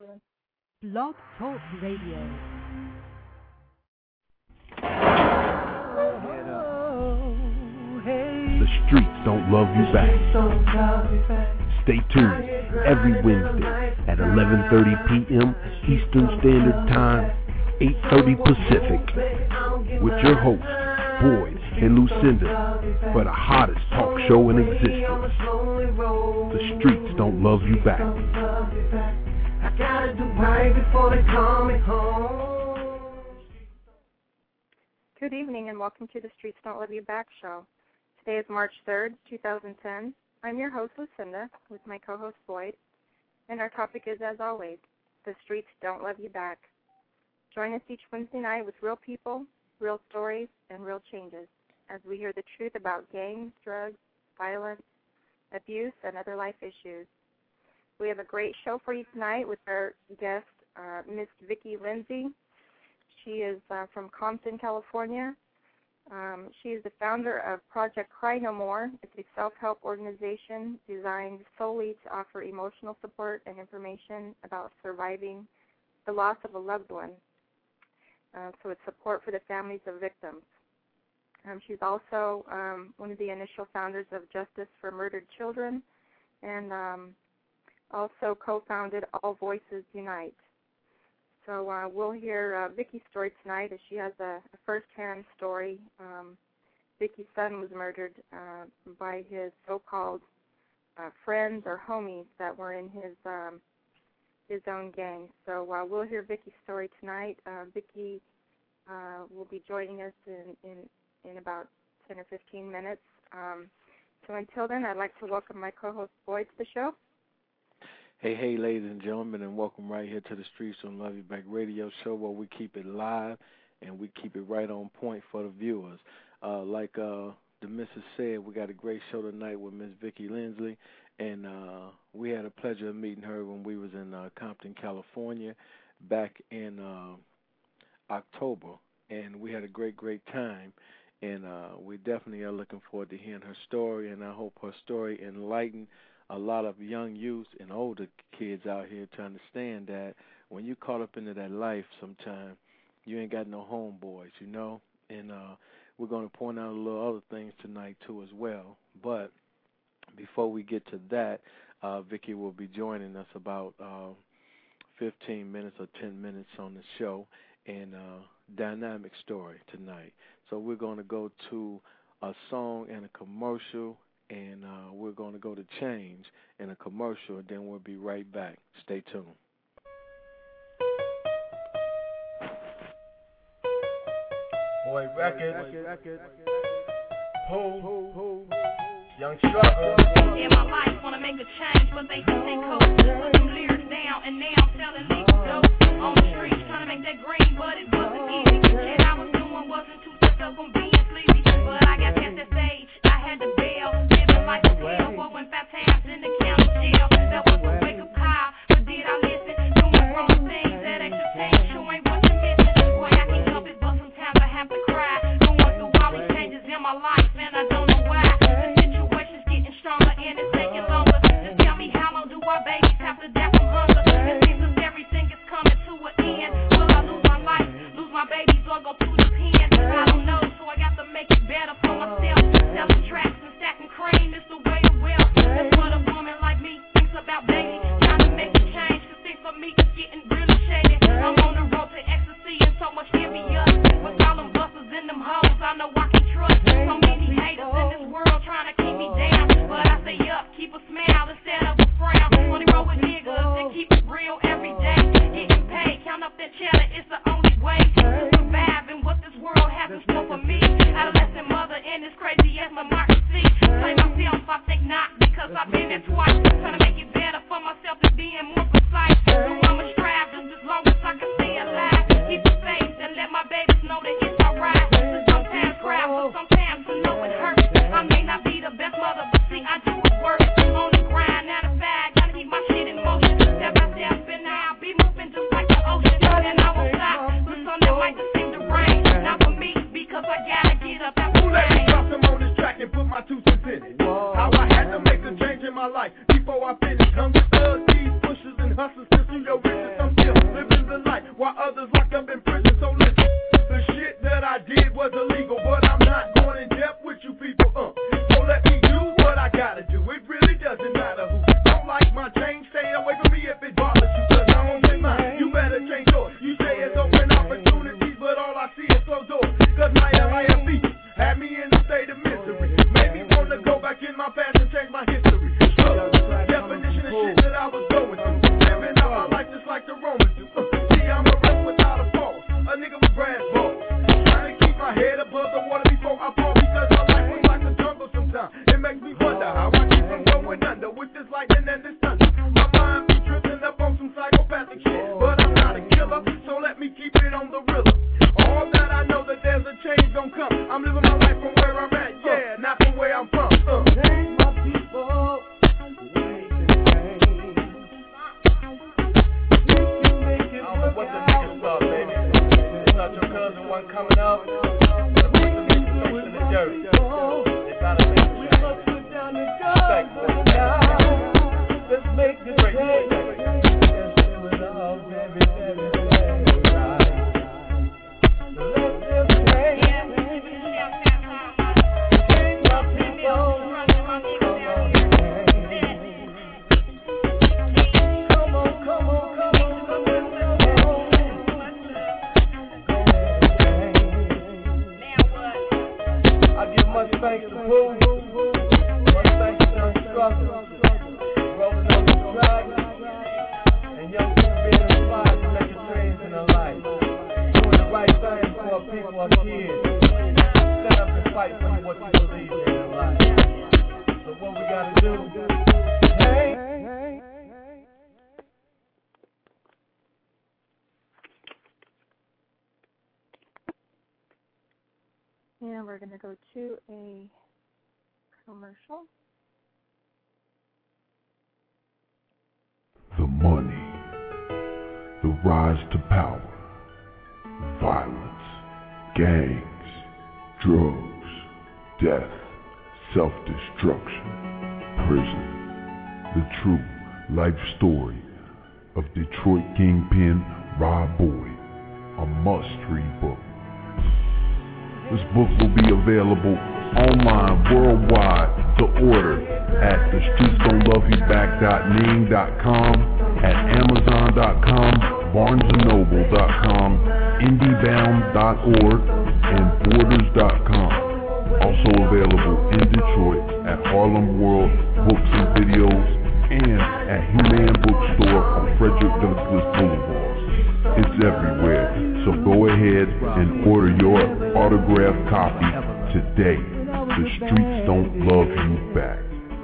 Blog Talk Radio. The streets don't love you back. Stay tuned every Wednesday at 11:30 p.m. Eastern Standard Time, 8:30 Pacific, with your hosts, Boyd and Lucinda, for the hottest talk show in existence. The streets don't love you back. I gotta do right before they call me home. Good evening and welcome to the Streets Don't Love You Back show. Today is March 3rd, 2010. I'm your host, Lucinda, with my co-host, Boyd. And our topic is, as always, the streets don't love you back. Join us each Wednesday night with real people, real stories, and real changes as we hear the truth about gangs, drugs, violence, abuse, and other life issues. We have a great show for you tonight with our guest, Miss Vicki Lindsay. She is from Compton, California. She is the founder of Project Cry No More. It's a self-help organization designed solely to offer emotional support and information about surviving the loss of a loved one. So it's support for the families of victims. She's also one of the initial founders of Justice for Murdered Children and also co-founded All Voices Unite. So we'll hear Vicki's story tonight as she has a first-hand story. Vicki's son was murdered by his so-called friends or homies that were in his own gang. So we'll hear Vicki's story tonight. Vicki will be joining us in about 10 or 15 minutes. So until then, I'd like to welcome my co-host Boyd to the show. Hey, ladies and gentlemen, and welcome right here to the Streets on Love You Back radio show where we keep it live and we keep it right on point for the viewers. Like the missus said, we got a great show tonight with Miss Vicki Lindsay, and we had a pleasure of meeting her when we was in Compton, California back in October, and we had a great time, and we definitely are looking forward to hearing her story, and I hope her story enlightened a lot of young youth and older kids out here to understand that when you caught up into that life sometime, you ain't got no homeboys, you know. And we're going to point out a little other things tonight, too, as well. But before we get to that, Vicki will be joining us about 15 minutes or 10 minutes on the show, and dynamic story tonight. So we're going to go to a song and a commercial, and we're going to go to Change in a commercial, and then we'll be right back. Stay tuned. Boy record. Ho. Young struggle. In my life, wanna make a change, but they think they cold. Put them lyrics down, and now I'm selling legal dope. On the streets, trying to make that green, but it wasn't easy. Shit I was doing wasn't too stuck up on being sleepy. But I got past that stage, I had to bail. Like a hell, what went 5 times in the county jail. That was a wake-up call, but did I listen? Doing wrong things, that extra change, you ain't what you're missing. Boy, I can't help it, but sometimes I have to cry. Going through all these changes in my life, and I don't know why. The situation's getting stronger, and it's taking longer. Just tell me how long do our babies have to die from the richest. I'm still living the life while others locked up in prison. So listen, the shit that I did was illegal, but I'm not going in depth with you people. So let me do what I gotta do. It really doesn't matter who don't like my change. Stay away from me if it bothers you, cause I won't say mine. You better change yours. You say it's open opportunities, but all I see is closed doors. Cause my LIFE had me in a state of misery. Made me want to go back in my past and change my history. Definition of shit that I was going through. Living out my life just like the Romans do. See, I'm a wreck without a pause. A nigga with brass balls. Trying to keep my head above the water before I fall. Because my life was like a jungle sometimes. It makes me wonder how I keep from going under with this lightning and this thunder. My mind be drifting up on some psychopathic shit. But I'm not a killer, so let me keep it on the real. All that I know that there's a change gon' come. I'm living my life from where I'm at, yeah, not from where I'm from. Change my people. What the niggas thought, baby. It's not your cousin one coming up. The niggas in the dirt. They gotta make it right. Let's make this change. Let's do it all, baby, baby, baby, right. Let them change. Change my people. Come on, come on, come on, come on. Much thanks to Pooh, much thanks to Young Struggle, rolling on the track, and young people being inspired to make a change in their life, doing the right thing for our people, our kids, stand up and fight for what you believe in your life. So what we gotta do, hey. And we're going to go to a commercial. The money, the rise to power, violence, gangs, drugs, death, self-destruction, prison. The true life story of Detroit Kingpin Rob Boyd, a must-read book. This book will be available online worldwide to order at thestreetsdon'tloveyouback.ning.com, at amazon.com, barnesandnoble.com, indiebound.org, and borders.com. Also available in Detroit at Harlem World Books and Videos and at Human Bookstore on Frederick Douglass Boulevard. It's everywhere, so go ahead and order your autographed copy today. The streets don't love you back.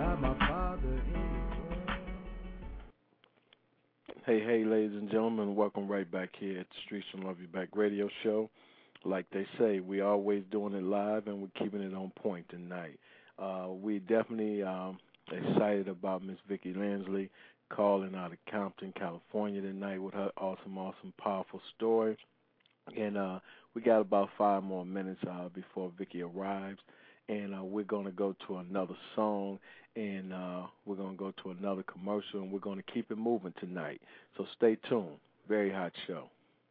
Hey, ladies and gentlemen, welcome right back here at the Streets Don't Love You Back radio show. Like they say, we always doing it live and we're keeping it on point tonight. We definitely excited about Miss Vicki Lansley calling out of Compton, California tonight with her awesome, powerful story. And we got about 5 more minutes before Vicki arrives. And we're going to go to another song, and we're going to go to another commercial, and we're going to keep it moving tonight. So stay tuned. Very hot show.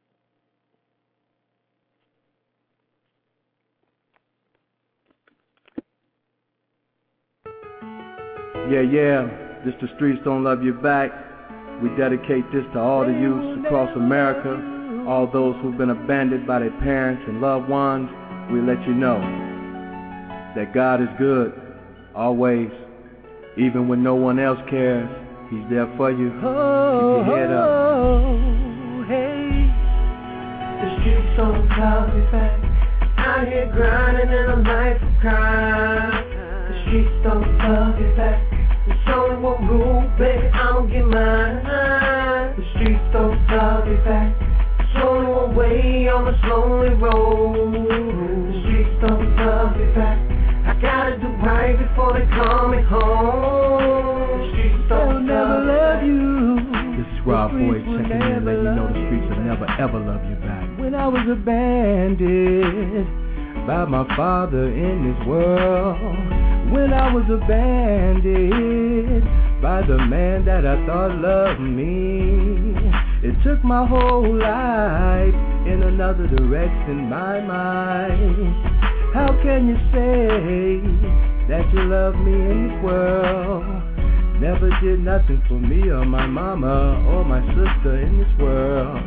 Yeah, this the Streets Don't Love You Back. We dedicate this to all the youths across America, all those who've been abandoned by their parents and loved ones. We let you know that God is good, always. Even when no one else cares, He's there for you. Keep your head up. Hey, the streets don't love me back. Out here grinding in a life of crime. The streets don't love me back. There's only one rule, baby, I'ma get mine. The streets don't love me back. There's only one way on this lonely road. The streets don't love me back. I gotta do right before they call me home. The streets don't never love you. This is Rob Boyd checking in, letting you know the streets will never ever love you back. When I was abandoned by my father in this world, when I was abandoned by the man that I thought loved me, took my whole life in another direction, my mind. How can you say that you love me in this world? Never did nothing for me or my mama or my sister in this world.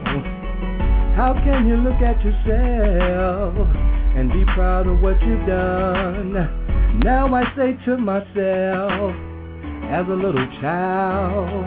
How can you look at yourself and be proud of what you've done? Now I say to myself, as a little child,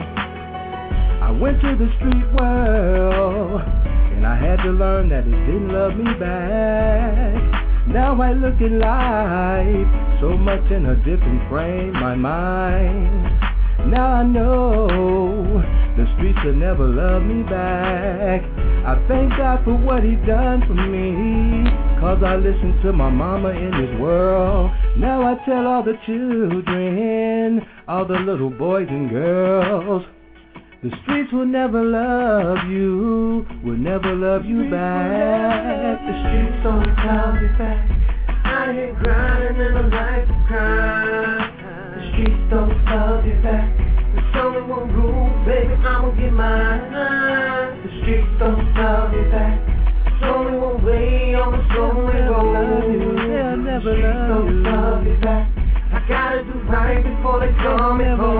I went to the street world, and I had to learn that it didn't love me back. Now I look at life so much in a different frame, my mind. Now I know the streets will never love me back. I thank God for what he done for me, 'cause I listened to my mama in this world. Now I tell all the children, all the little boys and girls, the streets will never love you, will never love you back. The streets don't love you back. Out here grinding in a life of crime. The streets don't love you back. There's only one rule, baby, I'ma get mine. The streets don't love you back. There's only one way on this lonely road. They'll never The streets don't love you back. I gotta do right before they come and hold. I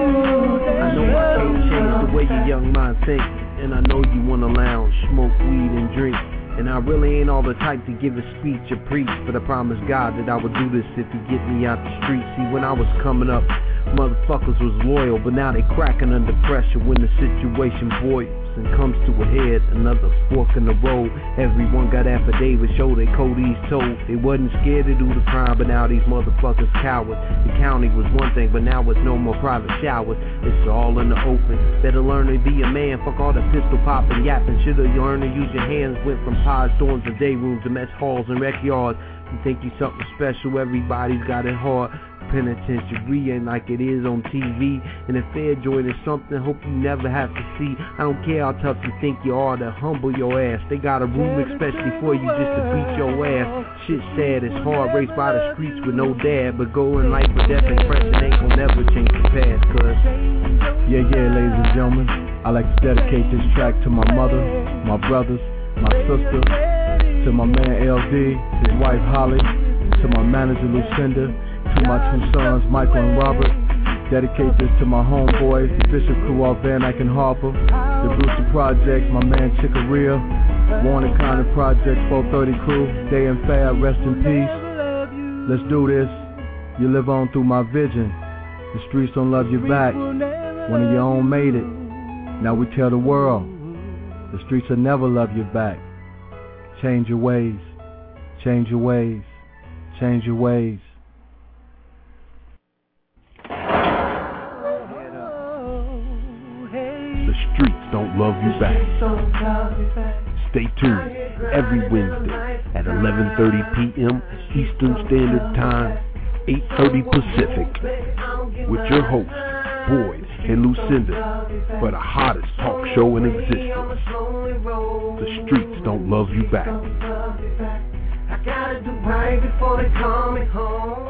know I can't change the way your young mind thinks, and I know you wanna lounge, smoke weed and drink. And I really ain't all the type to give a speech or preach, but I promise God that I would do this if he get me out the street. See, when I was coming up, motherfuckers was loyal, but now they cracking under pressure when the situation boils and comes to a head. Another fork in the road. Everyone got affidavits, show they Cody's told they wasn't scared to do the crime, but now these motherfuckers cowards. The county was one thing, but now it's no more private showers. It's all in the open. Better learn to be a man. Fuck all the pistol popping, yapping. Shoulda learned to use your hands. Went from pods, dorms, and day rooms to mess halls and rec yards. You think you something special? Everybody's got it hard. Penitentiary ain't like it is on TV, and if fair joint is something hope you never have to see. I don't care how tough you think you are to humble your ass. They got a room especially for you just to beat your ass. Shit sad, it's hard, raced by the streets with no dad, but going life with death impression ain't gonna never change the past, cuz. Yeah, ladies and gentlemen, I like to dedicate this track to my mother, my brothers, my sister, to my man LD, his wife Holly, to my manager Lucinda, to my two sons, Michael and Robert. Dedicate this to my homeboys, the Bishop crew off Van Dyke and Harper, the Brewster Project, my man Chicoria, Warner County Project, 430 crew, Day and Fab, rest in peace. Let's do this. You live on through my vision. The streets don't love you back. One of your own made it. Now we tell the world, the streets will never love you back. Change your ways. Change your ways. Change your ways. The streets don't love you back. Stay tuned every Wednesday at 11:30 p.m. Eastern Standard Time, 8:30 Pacific, with your hosts, Boyd and Lucinda, for the hottest talk show in existence. The streets don't love you back. I gotta do right before they come home.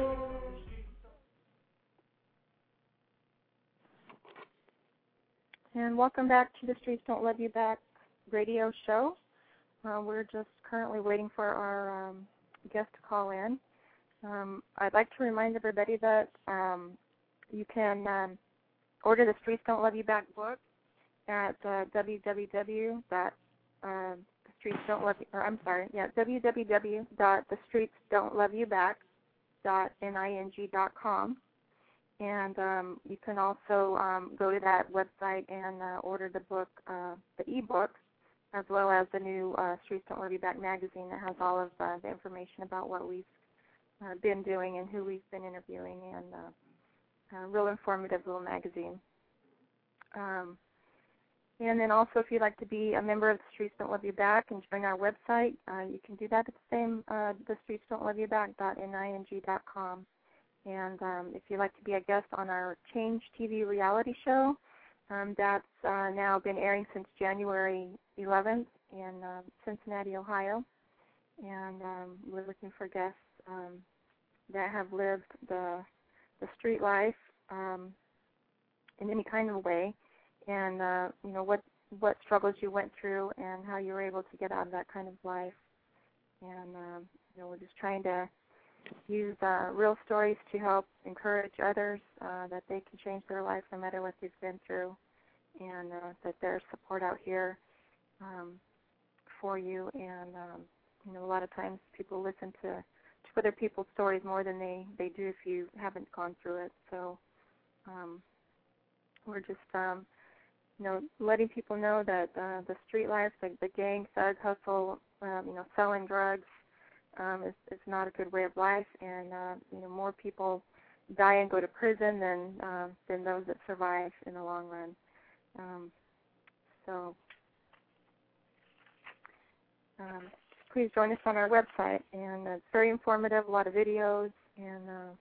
And welcome back to the Streets Don't Love You Back radio show. We're just currently waiting for our guest to call in. I'd like to remind everybody that you can order the Streets Don't Love You Back book at www.thestreetsdon'tloveYouback.ning.com. And you can also go to that website and order the book, the ebook, as well as the new Streets Don't Love You Back magazine that has all of the information about what we've been doing and who we've been interviewing, and a real informative little magazine. And then also, if you'd like to be a member of the Streets Don't Love You Back and join our website, you can do that at the same, thestreetsdon'tloveYouback.ning.com. And if you'd like to be a guest on our Change TV reality show, that's now been airing since January 11th in Cincinnati, Ohio. And we're looking for guests that have lived the street life in any kind of way, and what what struggles you went through and how you were able to get out of that kind of life. And we're just trying to use real stories to help encourage others that they can change their life no matter what they've been through, and that there's support out here for you. And a lot of times people listen to other people's stories more than they do if you haven't gone through it. So we're just letting people know that the street life, the gang, thug hustle, selling drugs is not a good way of life, and more people die and go to prison than those that survive in the long run. Please join us on our website, and it's very informative, a lot of videos, and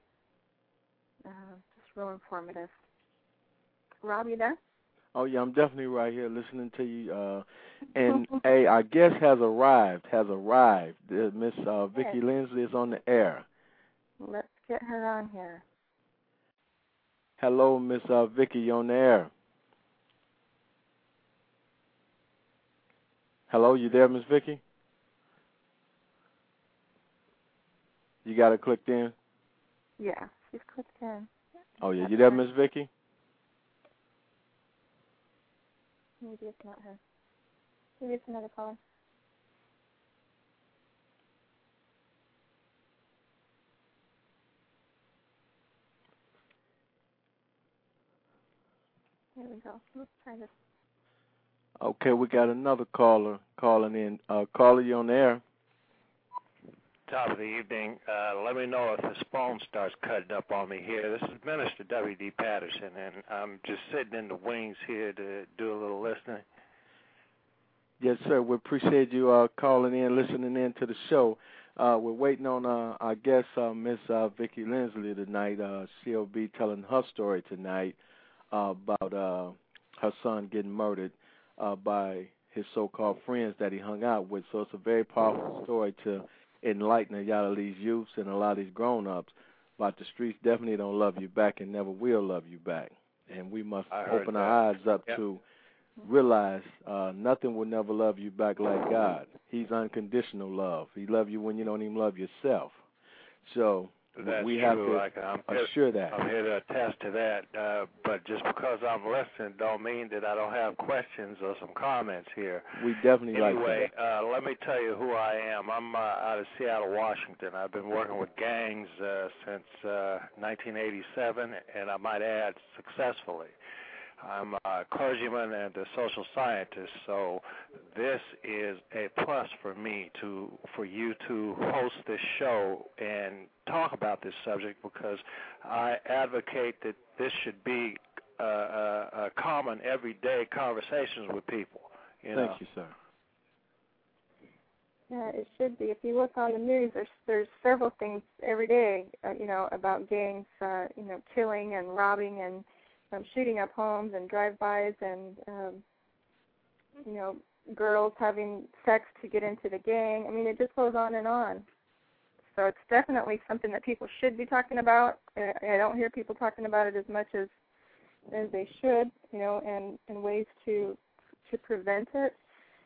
just real informative. Rob, you there? Oh, yeah, I'm definitely right here listening to you. And, hey, our guest has arrived. Miss Vicki Lindsley is on the air. Let's get her on here. Hello, Miss Vicki, you're on the air. Hello, you there, Miss Vicki? You got it clicked in? Yeah, she's clicked in. Oh, yeah, you there, Miss Vicki? Maybe it's not her. Maybe it's another caller. There we go. Let's try this. Okay, we got another caller calling in. Caller, you on the air? Top of the evening. Let me know if this phone starts cutting up on me here. This is Minister W.D. Patterson, and I'm just sitting in the wings here to do a little listening. Yes, sir. We appreciate you calling in, listening in to the show. We're waiting on our guest, Miss Vicki Lindsley, tonight. She'll be telling her story tonight about her son getting murdered by his so-called friends that he hung out with. So it's a very powerful story to enlighten a lot of these youths and a lot of these grown-ups about the streets definitely don't love you back and never will love you back. And we must open our eyes up to realize nothing will never love you back like God. He's unconditional love. He loves you when you don't even love yourself. So we have to assure that. I'm here to attest to that, but just because I'm listening don't mean that I don't have questions or some comments here. We definitely anyway, let me tell you who I am. I'm out of Seattle, Washington. I've been working with gangs since 1987, and I might add successfully. I'm a clergyman and a social scientist, so this is a plus for me for you to host this show and talk about this subject, because I advocate that this should be a common everyday conversations with people. Thank you, sir. Yeah, it should be. If you look on the news, there's several things every day, about gangs, killing and robbing and shooting up homes and drive-bys and, girls having sex to get into the gang. I mean, it just goes on and on. So it's definitely something that people should be talking about. I don't hear people talking about it as much as they should, and ways to prevent it.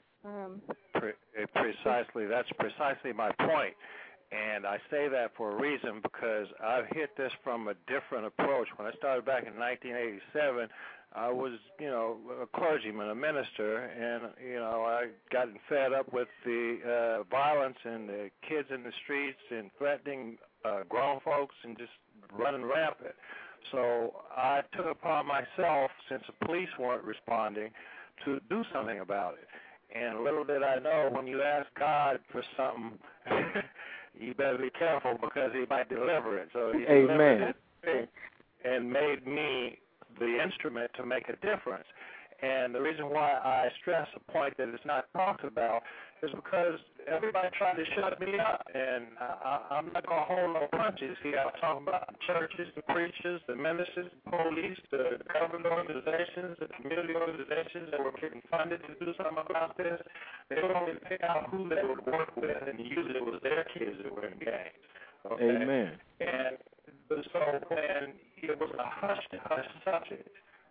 Precisely. That's precisely my point. And I say that for a reason, because I've hit this from a different approach. When I started back in 1987, I was, a clergyman, a minister, and, I gotten fed up with the violence and the kids in the streets and threatening grown folks and just running rampant. So I took it upon myself, since the police weren't responding, to do something about it. And little did I know, when you ask God for something, you better be careful, because he might deliver it. So he delivered it and made me the instrument to make a difference. And the reason why I stress the point that it's not talked about is because everybody tried to shut me up, and I'm not going to hold no punches here. I'm talking about the churches, the preachers, the ministers, the police, the government organizations, the community organizations that were getting funded to do something about this. They would only pick out who they would work with, and usually it was their kids that were in gangs. Okay? Amen. And so when it was a hush-to-hush subject,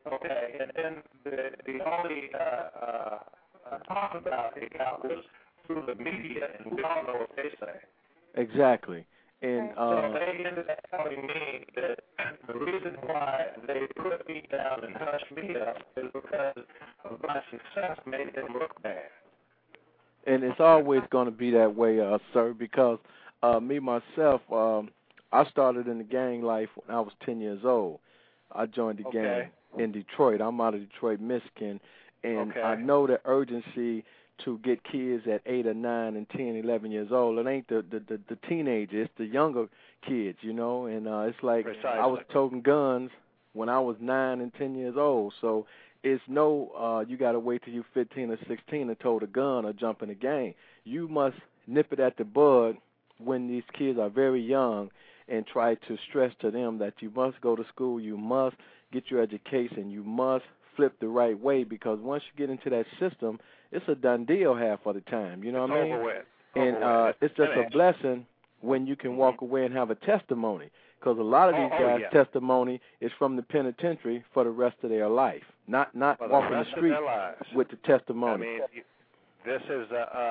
Okay, and then the only talk about it was through the media, and we all know what they say. Exactly. And so they ended up telling me that the reason why they put me down and hushed me up is because of my success made them look bad. And it's always going to be that way, sir, because me, myself, I started in the gang life when I was 10 years old. I joined the gang in Detroit. I'm out of Detroit, Michigan, and I know the urgency to get kids at 8 or 9 and 10, 11 years old. It ain't the teenagers, it's the younger kids, you know, and it's like I was toting guns when I was 9 and 10 years old. So it's no you got to wait till you're 15 or 16 to tote a gun or jump in the game. You must nip it at the bud when these kids are very young and try to stress to them that you must go to school, you must get your education, you must flip the right way, because once you get into that system, it's a done deal half of the time. You know what I mean? And it's just a blessing when you can walk away and have a testimony, because a lot of these guys' testimony is from the penitentiary for the rest of their life, not walking the street with the testimony. I mean, this is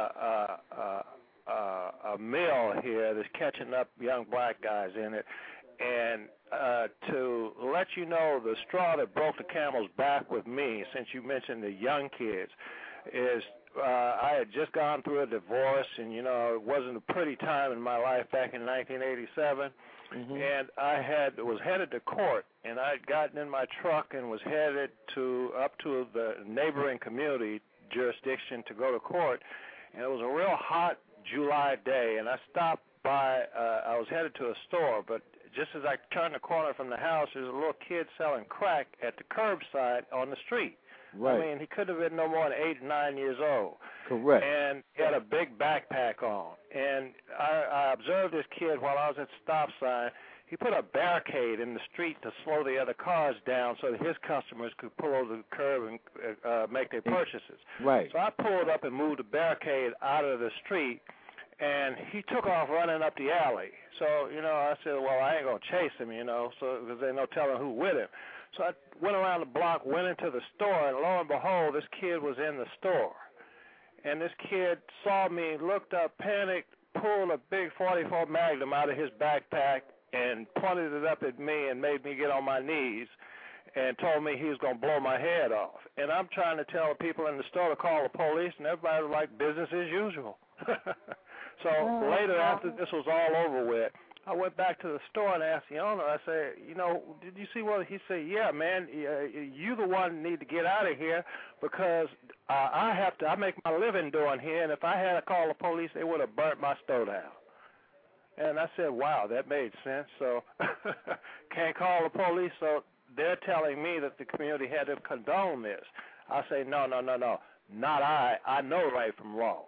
a mill here that's catching up young black guys in it. And to let you know, the straw that broke the camel's back with me, since you mentioned the young kids, is I had just gone through a divorce, and, you know, it wasn't a pretty time in my life back in 1987. And I was headed to court, and I had gotten in my truck and was headed up to the neighboring community jurisdiction to go to court. And it was a real hot July day, and I stopped by, I was headed to a store, but just as I turned the corner from the house, there's a little kid selling crack at the curbside on the street. Right. I mean, he could have been no more than 8 or 9 years old. Correct. And he had a big backpack on. And I observed this kid while I was at the stop sign. He put a barricade in the street to slow the other cars down so that his customers could pull over the curb and make their purchases. Right. So I pulled up and moved the barricade out of the street, and he took off running up the alley. So, you know, I said, well, I ain't going to chase him, you know, because there's no telling who with him. So I went around the block, went into the store, and lo and behold, this kid was in the store. And this kid saw me, looked up, panicked, pulled a big .44 Magnum out of his backpack and pointed it up at me and made me get on my knees and told me he was going to blow my head off. And I'm trying to tell the people in the store to call the police, and everybody was like, business as usual. So later, after this was all over with, I went back to the store and asked the owner, I said, you know, did you see what he said? Yeah, man, you the one need to get out of here because I make my living doing here, and if I had to call the police, they would have burnt my store down. And I said, wow, that made sense. So can't call the police, so they're telling me that the community had to condone this. I say, no, not I. I know right from wrong.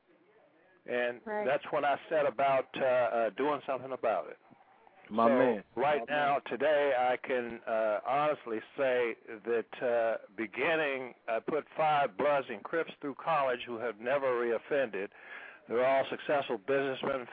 And that's when I set about doing something about it. My man. Right now, today, I can honestly say that beginning, I put 5 Bloods and Crips through college who have never reoffended. They're all successful businessmen,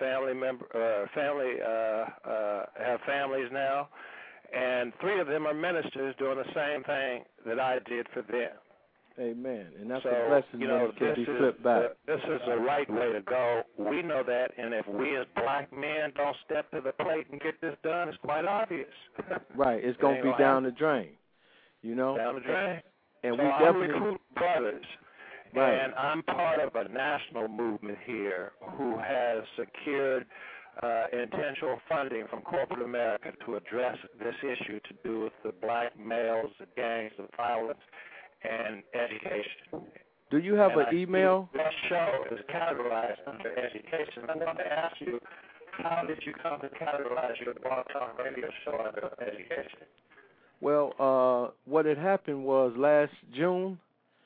have families now, and 3 of them are ministers doing the same thing that I did for them. Amen. And that's a blessing, you know, that can be flipped back. This is the right way to go. We know that, and if we as black men don't step to the plate and get this done, it's quite obvious. Right. It's going to be down the drain, you know? Down the drain. And so we I'm definitely recruiting brothers. Right. And I'm part of a national movement here who has secured intentional funding from corporate America to address this issue to do with the black males, the gangs, the violence, and education. Do you have an email? This show is categorized under education. I want to ask you, how did you come to categorize your Blog Talk Radio show under education? Well, what had happened was last June,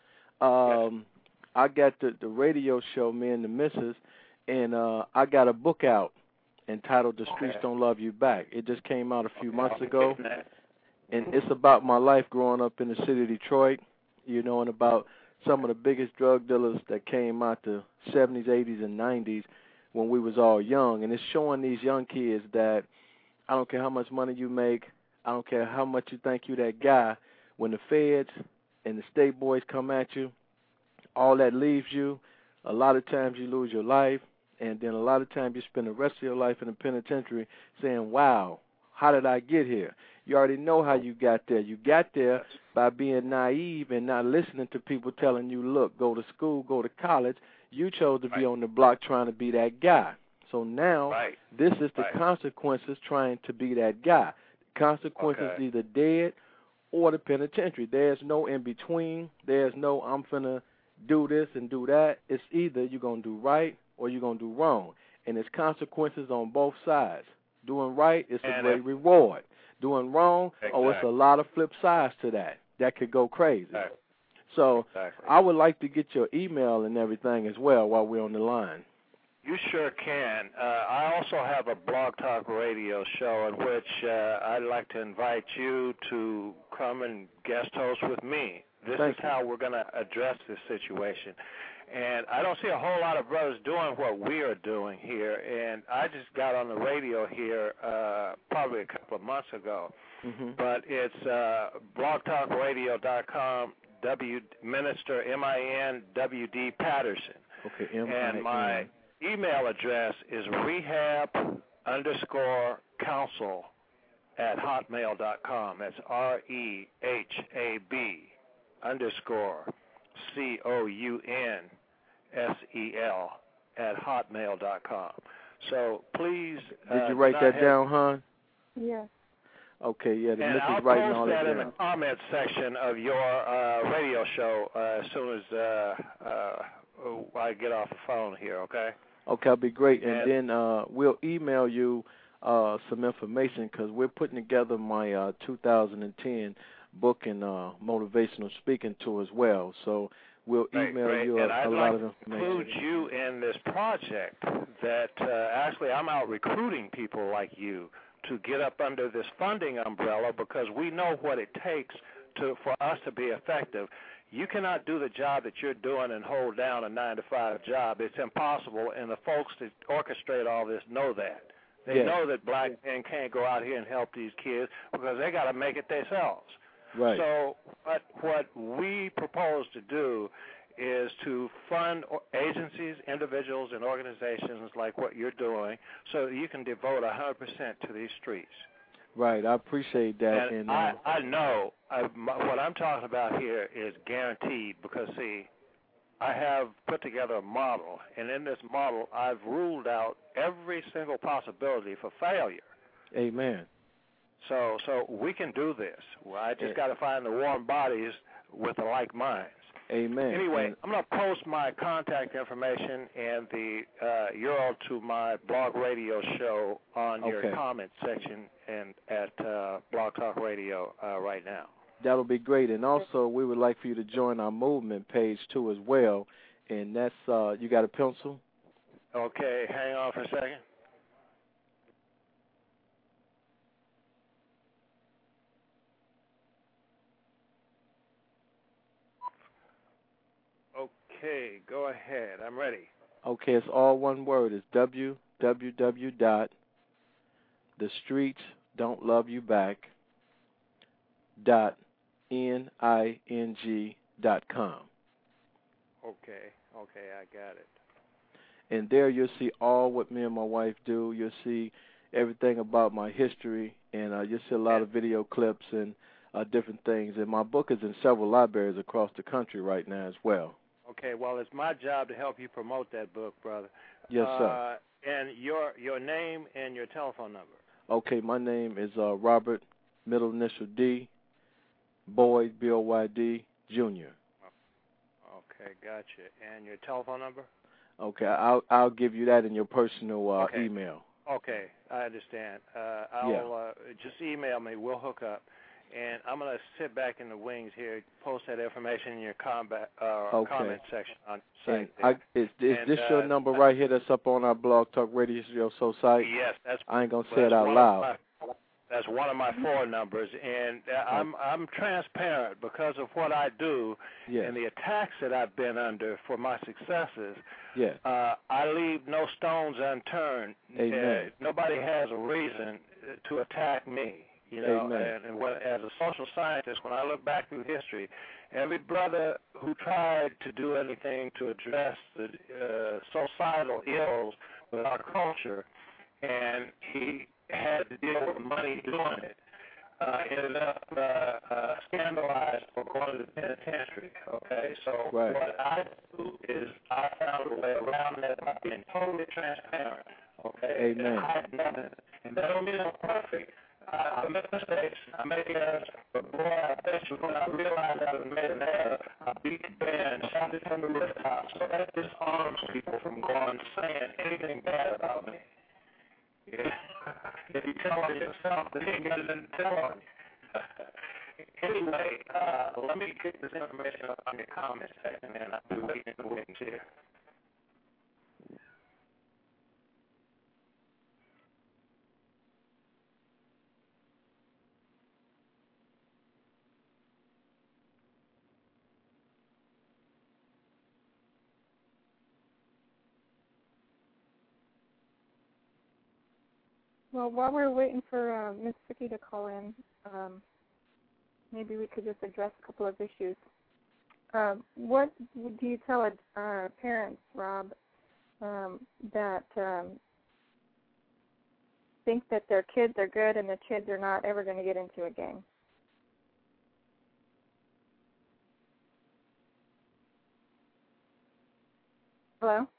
I got the radio show, Me and the Missus, and I got a book out entitled The Streets Don't Love You Back. It just came out a few months ago, and it's about my life growing up in the city of Detroit, you know, and about some of the biggest drug dealers that came out the 70s, 80s, and 90s when we was all young. And it's showing these young kids that I don't care how much money you make, I don't care how much you think you that guy, when the feds and the state boys come at you, all that leaves you. A lot of times you lose your life, and then a lot of times you spend the rest of your life in the penitentiary saying, wow, how did I get here? You already know how you got there. You got there by being naive and not listening to people telling you, look, go to school, go to college. You chose to be on the block trying to be that guy. So now this is the consequences trying to be that guy. The consequences either dead or the penitentiary. There's no in between. There's no I'm finna do this and do that. It's either you're going to do right or you're going to do wrong. And there's consequences on both sides. Doing right is a great reward. Doing wrong, it's a lot of flip sides to that. That could go crazy. So I would like to get your email and everything as well while we're on the line. You sure can. I also have a Blog Talk Radio show in which I'd like to invite you to come and guest host with me. This is how we're going to address this situation. And I don't see a whole lot of brothers doing what we are doing here. And I just got on the radio here probably a couple of months ago. But it's blogtalkradio.com, Minister, M-I-N-W-D Patterson. Okay, and my email address is rehab_counsel@hotmail.com. That's REHAB_COUNSEL@hotmail.com. So please. Did you write that down, hon? Yes. Okay, yeah, the and missus writing all that down. I'll post that in the comments section of your radio show as soon as I get off the phone here, okay? Okay, that'll be great. And then we'll email you some information because we're putting together my 2010 book and motivational speaking tour as well. So we'll email you a lot of information. And I'd like to include you in this project that actually I'm out recruiting people like you to get up under this funding umbrella because we know what it takes for us to be effective. You cannot do the job that you're doing and hold down a 9-to-5 job. It's impossible, and the folks that orchestrate all this know that. They know that black men can't go out here and help these kids because they got to make it themselves. Right. So what we propose to do is to fund agencies, individuals, and organizations like what you're doing so that you can devote 100% to these streets. Right, I appreciate that. And I know what I'm talking about here is guaranteed because, see, I have put together a model, and in this model I've ruled out every single possibility for failure. Amen. So we can do this. Well, I just got to find the warm bodies with the like minds. Amen. Anyway, I'm going to post my contact information and the URL to my blog radio show on your comment section and at Blog Talk Radio right now. That'll be great. And also, we would like for you to join our movement page, too, as well. And that's, you got a pencil? Okay, hang on for a second. Okay, go ahead. I'm ready. Okay, it's all one word. It's www.thestreetsdon'tloveyoubback.ning.com. Okay, I got it. And there you'll see all what me and my wife do. You'll see everything about my history, and you'll see a lot of video clips and different things. And my book is in several libraries across the country right now as well. Okay, well, it's my job to help you promote that book, brother. Yes, sir. And your name and your telephone number. Okay, my name is Robert, middle initial D, Boyd, B-O-Y-D, Jr. Okay, gotcha. And your telephone number? Okay, I'll give you that in your personal email. Okay, I understand. I'll just email me. We'll hook up. And I'm going to sit back in the wings here, post that information in your comment section on the site. Is this your number right here that's up on our Blog Talk Radio show site? Yes. I ain't going to say it out loud. That's one of my 4 numbers. And I'm transparent because of what I do and the attacks that I've been under for my successes. Yes. I leave no stones unturned. Amen. Nobody has a reason to attack me. You know, and as a social scientist, when I look back through history, every brother who tried to do anything to address the societal ills with our culture, and he had to deal with money doing it, ended up scandalized for going to the penitentiary. Okay, so what I do is I found a way around that by being totally transparent. Okay, Amen. And I had nothing, and that don't mean I'm perfect. I make mistakes. I make errors. But boy, I bet you when I realized I was made an error, I beat the band, shot it from the rooftop. So that disarms people from going saying anything bad about me. Yeah. If you tell on yourself, then you get it in the tell on you. Anyway, let me get this information up on your comment section, and I'll be waiting in the wings here. Well, while we're waiting for Miss Vicky to call in, maybe we could just address a couple of issues. What do you tell parents, Rob, that think that their kids are good and their kids are not ever going to get into a gang? Hello?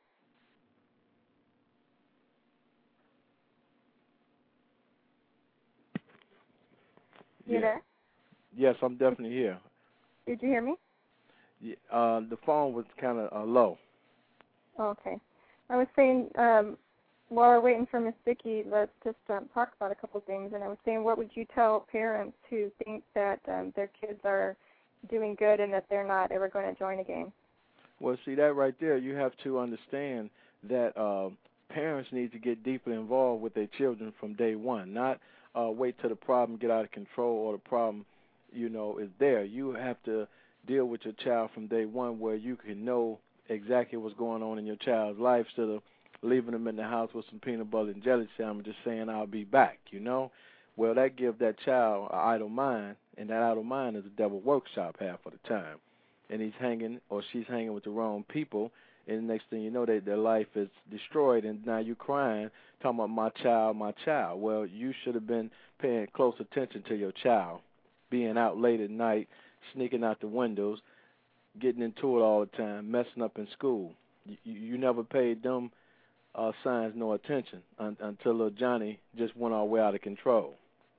You there? Yes, I'm definitely here. Did you hear me? Yeah, the phone was kind of low. Okay. I was saying, while we're waiting for Miss Vicky, let's just talk about a couple things. And I was saying, what would you tell parents who think that their kids are doing good and that they're not ever going to join a gang? Well, see, that right there, you have to understand that parents need to get deeply involved with their children from day one, not wait till the problem get out of control or the problem, is there. You have to deal with your child from day one where you can know exactly what's going on in your child's life instead of leaving them in the house with some peanut butter and jelly sandwiches saying, I'll be back, Well, that gives that child an idle mind, and that idle mind is a devil workshop half of the time. And he's hanging or she's hanging with the wrong people, and the next thing you know, their life is destroyed, and now you're crying, talking about my child, my child. Well, you should have been paying close attention to your child, being out late at night, sneaking out the windows, getting into it all the time, messing up in school. You never paid them signs no attention until little Johnny just went all the way out of control.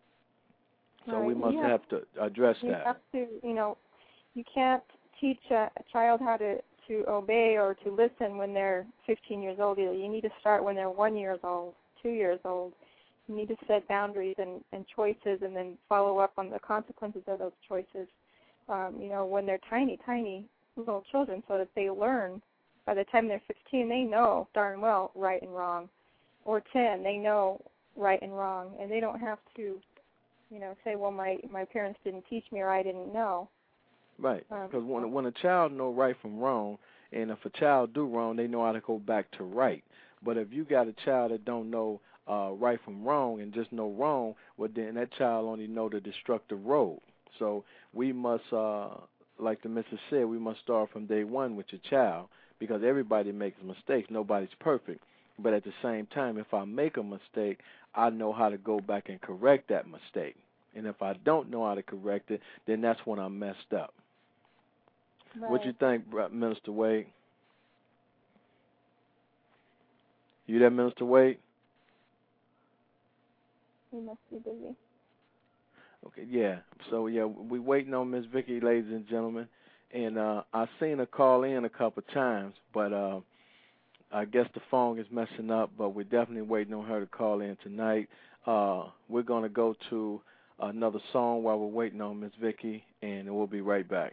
So right. We must have to address that. You have to, you can't teach a child how to obey or to listen when they're 15 years old either. You need to start when they're 1 year old, 2 years old. You need to set boundaries and choices and then follow up on the consequences of those choices, when they're tiny little children, so that they learn. By the time they're 15, they know darn well right and wrong. Or 10, they know right and wrong. And they don't have to, say, well, my parents didn't teach me or I didn't know. Right, because when a child know right from wrong, and if a child do wrong, they know how to go back to right. But if you got a child that don't know right from wrong and just know wrong, well, then that child only know the destructive road. So we must, like the missus said, we must start from day one with your child, because everybody makes mistakes. Nobody's perfect. But at the same time, if I make a mistake, I know how to go back and correct that mistake. And if I don't know how to correct it, then that's when I'm messed up. Right. What you think, Minister Wade? You there, Minister Wade? He must be busy. Okay, yeah. So, we waiting on Miss Vicky, ladies and gentlemen. And I seen her call in a couple times, but I guess the phone is messing up, but we're definitely waiting on her to call in tonight. We're going to go to another song while we're waiting on Miss Vicky, and we'll be right back.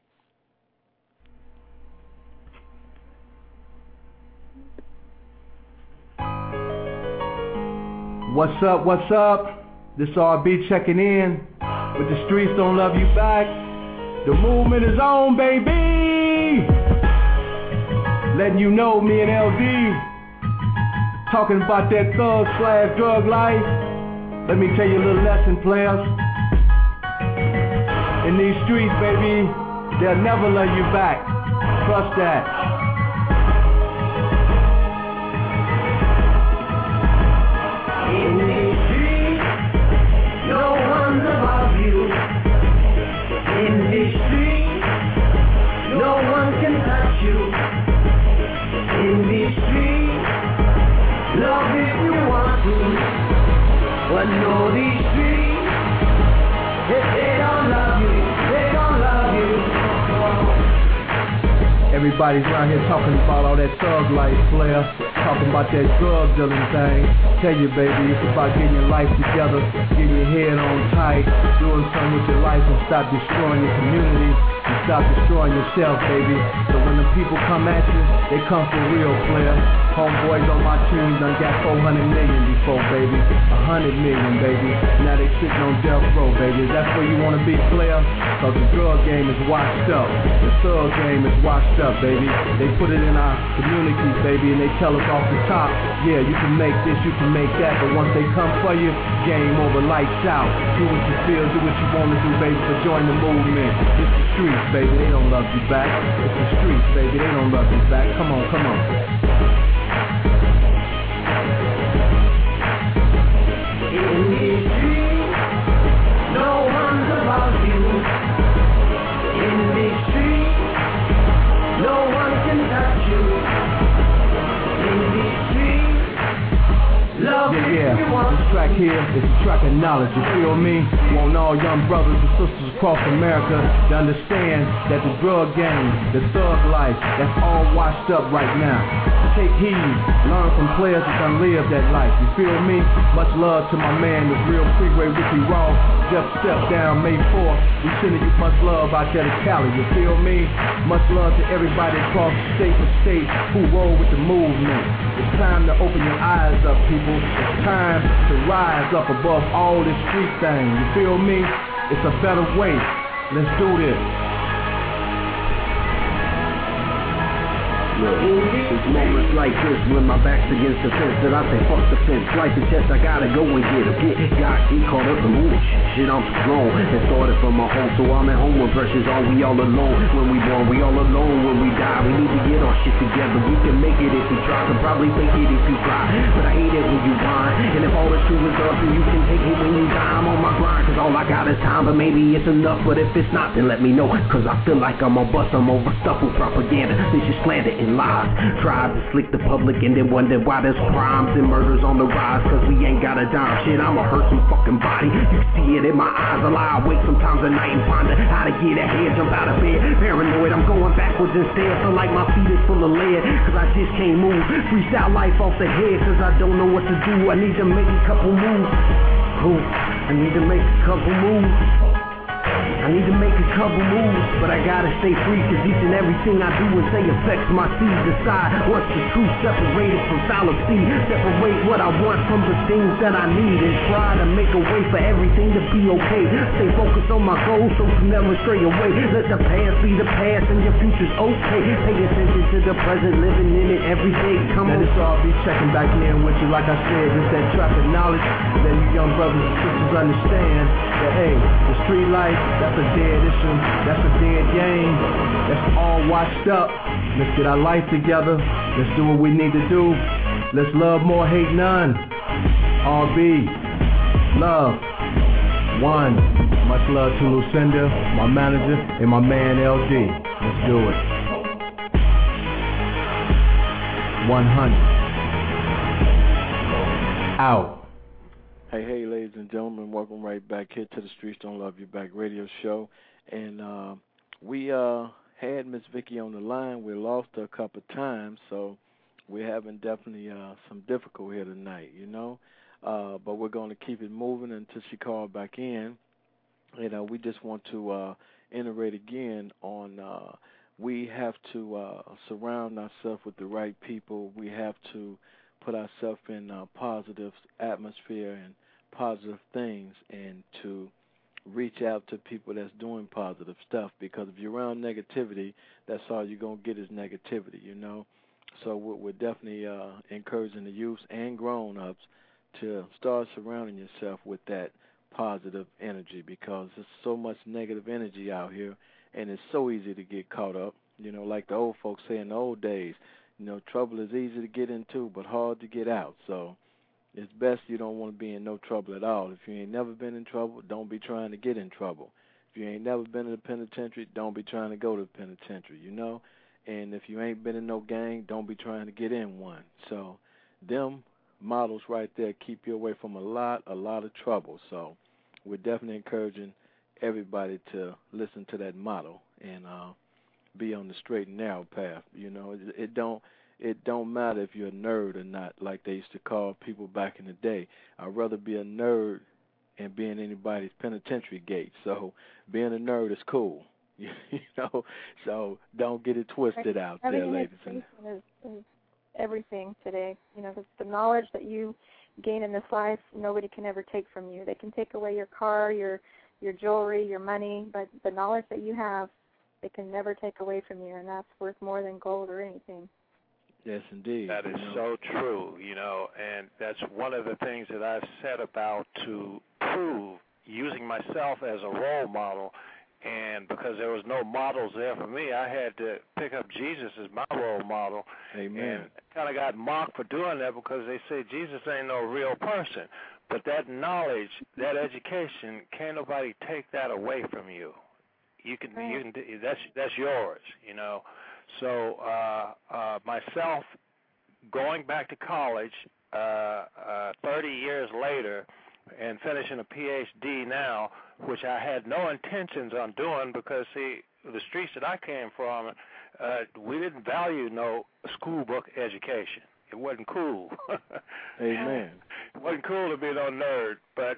What's up, what's up? This RB checking in with The Streets Don't Love You Back. The movement is on, baby. Letting you know, me and LD talking about that thug/drug life. Let me tell you a little lesson, players. In these streets, baby, they'll never love you back. Trust that. In these streets, no one's above you. In these streets, no one can touch you. In these streets, love if you want to. But know these streets, if they don't love you, they don't love you. Everybody's around here talking about all that thug life, player. Talking about that drug dealing thing. Tell you, baby, it's about getting your life together, getting your head on tight, doing something with your life and stop destroying your community and stop destroying yourself, baby. So when the people come at you, they come for real, player. Homeboys on my team done got 400 million before, baby. 100 million, baby. Now they sitting on death row, baby. That's where you want to be, player? Cause the drug game is washed up. The thug game is washed up, baby. They put it in our communities, baby, and they tell us off the top, yeah, you can make this, you can make that, but once they come for you, game over, lights out. Do what you feel, do what you want to do, baby, so join the movement. It's the streets, baby, they don't love you back. It's the streets, baby, they don't love you back. Come on, come on. In these streets, no one's above you. In these streets, no one can touch you. In these streets, love Yeah. This track here is a track of knowledge, you feel me? Want all young brothers and sisters across America to understand that the drug game, the thug life, that's all washed up right now. Take heed, learn from players that done live that life, you feel me? Much love to my man, the real Freeway Ricky Ross. Just stepped down May 4th. We sending you much love out there to Cali, you feel me? Much love to everybody across state to state who roll with the movement. It's time to open your eyes up, people. It's time to rise up above all this street thing, you feel me? It's a better way. Let's do this. It's moments like this when my back's against the fence that I say fuck the fence, like the chest, I gotta go and get caught up in moving shit, I'm strong. It started from my home, so I'm at home when pressure's on. We all alone when we born, we all alone when we die. We need to get our shit together. We can make it if we try, can probably fake it if you try. But I hate it when you whine, and if all the truth is up, then you can take it when you die. I'm on my grind, cause all I got is time, but maybe it's enough. But if it's not, then let me know, cause I feel like I'm on bust. I'm overstuffed with propaganda, this is slander and lies. Tried to slick the public and then wonder why there's crimes and murders on the rise, cause we ain't got a dime. Shit, I'ma hurt some fucking body. You see it in my eyes, I lie awake sometimes at night and ponder how to get ahead, jump out of bed, paranoid, I'm going backwards instead, feel like my feet is full of lead, cause I just can't move, freestyle life off the head, cause I don't know what to do, I need to make a couple moves, I need to make a couple moves. I need to make a couple moves, but I gotta stay free, cause each and everything I do and say affects my seed. Decide what's the truth, separated from fallacy. Separate what I want from the things that I need, and try to make a way for everything to be okay. Stay focused on my goals so to never stray away. Let the past be the past and your future's okay. Pay attention to the present, living in it every day. Come on. Let us all be checking back in with you, like I said, it's that track of knowledge. Let you young brothers and sisters understand that, hey, the street life, that's a dead issue, that's a dead game, that's all washed up. Let's get our life together, let's do what we need to do, let's love more, hate none. RB, love, one. Much love to Lucinda, my manager, and my man LD. Let's do it. 100. Out. Hey, ladies and gentlemen, welcome right back here to the Streets Don't Love You Back radio show. And we had Miss Vicky on the line. We lost her a couple of times, so we're having definitely some difficulty here tonight, you know. But we're going to keep it moving until she calls back in. And we just want to iterate again on we have to surround ourselves with the right people. We have to put ourselves in a positive atmosphere and positive things, and to reach out to people that's doing positive stuff, because if you're around negativity, that's all you're going to get is negativity, you know. So we're definitely encouraging the youth and grown-ups to start surrounding yourself with that positive energy, because there's so much negative energy out here, and it's so easy to get caught up. You know, like the old folks say in the old days, you know, trouble is easy to get into but hard to get out. So it's best you don't want to be in no trouble at all. If you ain't never been in trouble, don't be trying to get in trouble. If you ain't never been in the penitentiary, don't be trying to go to the penitentiary, you know. And if you ain't been in no gang, don't be trying to get in one. So them models right there keep you away from a lot of trouble. So we're definitely encouraging everybody to listen to that model and be on the straight and narrow path. You know, it don't matter if you're a nerd or not, like they used to call people back in the day. I'd rather be a nerd and be in anybody's penitentiary gate. So being a nerd is cool. You know, so don't get it twisted out there, ladies. Education is everything today. You know, the knowledge that you gain in this life, nobody can ever take from you. They can take away your car, your jewelry, your money, but the knowledge that you have, they can never take away from you, and that's worth more than gold or anything. Yes, indeed. That is so true, you know, and that's one of the things that I've said about to prove using myself as a role model. And because there was no models there for me, I had to pick up Jesus as my role model. Amen. And kind of got mocked for doing that because they say Jesus ain't no real person. But that knowledge, that education, can't nobody take that away from you. You can that's yours, you know. So myself, going back to college 30 years later and finishing a PhD now, which I had no intentions on doing because, see, the streets that I came from, we didn't value no school book education. It wasn't cool. Amen. It wasn't cool to be no nerd, but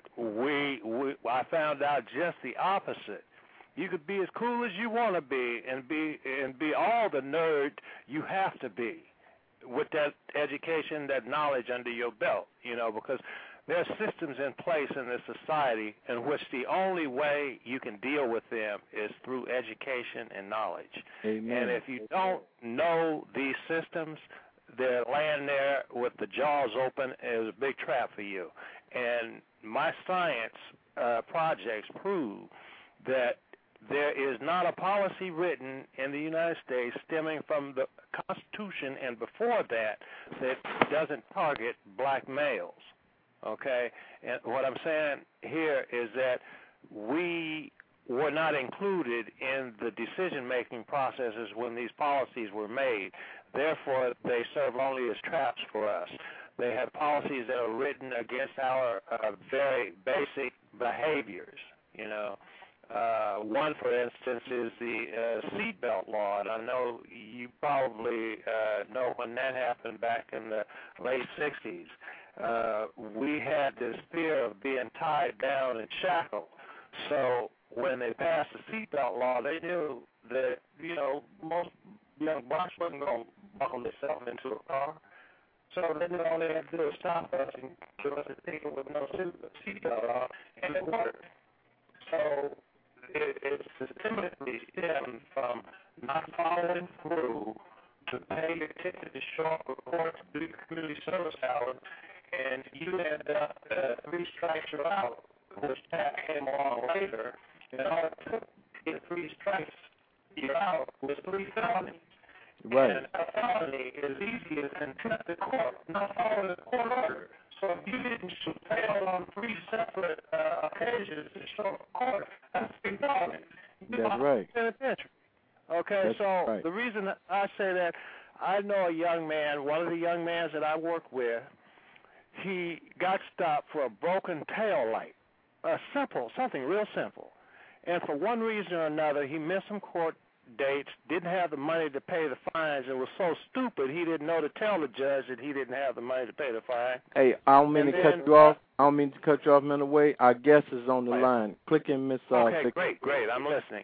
I found out just the opposite. You could be as cool as you want to be and be all the nerd you have to be with that education, that knowledge under your belt, you know, because there are systems in place in this society in which the only way you can deal with them is through education and knowledge. Amen. And if you don't know these systems, they're laying there with the jaws open as a big trap for you. And my science projects prove that there is not a policy written in the United States stemming from the Constitution and before that doesn't target black males. Okay? And what I'm saying here is that we were not included in the decision-making processes when these policies were made. Therefore, they serve only as traps for us. They have policies that are written against our very basic behaviors, you know. One, for instance, is the seatbelt law, and I know you probably know when that happened back in the late 60s. We had this fear of being tied down and shackled. So when they passed the seatbelt law, they knew that, you know, most young blacks wasn't going to buckle themselves into a car. So they knew all they had to do was stop us and give us a ticket with no seatbelt on, and it worked. So it systemically stemmed from not following through to pay your ticket to show up at court to do your community service hours, and you end up 3 strikes you're out, which came along later, and all it took to get 3 strikes you're out was 3 felonies. Right. And a felony is easy as contempt of court, not following the court order. So if you didn't fail on 3 separate occasions to show up at court, that's 3 felonies. That's right. Okay, that's so right. The reason I say that, I know a young man, one of the young men that I work with, he got stopped for a broken tail light, something real simple. And for one reason or another, he missed some court dates, didn't have the money to pay the fines, and was so stupid he didn't know to tell the judge that he didn't have the money to pay the fine. Hey, I don't mean to cut you off. I don't mean to cut you off in a way. Our guest is on the line. Click in, Miss. Okay, Vicky. great. I'm listening.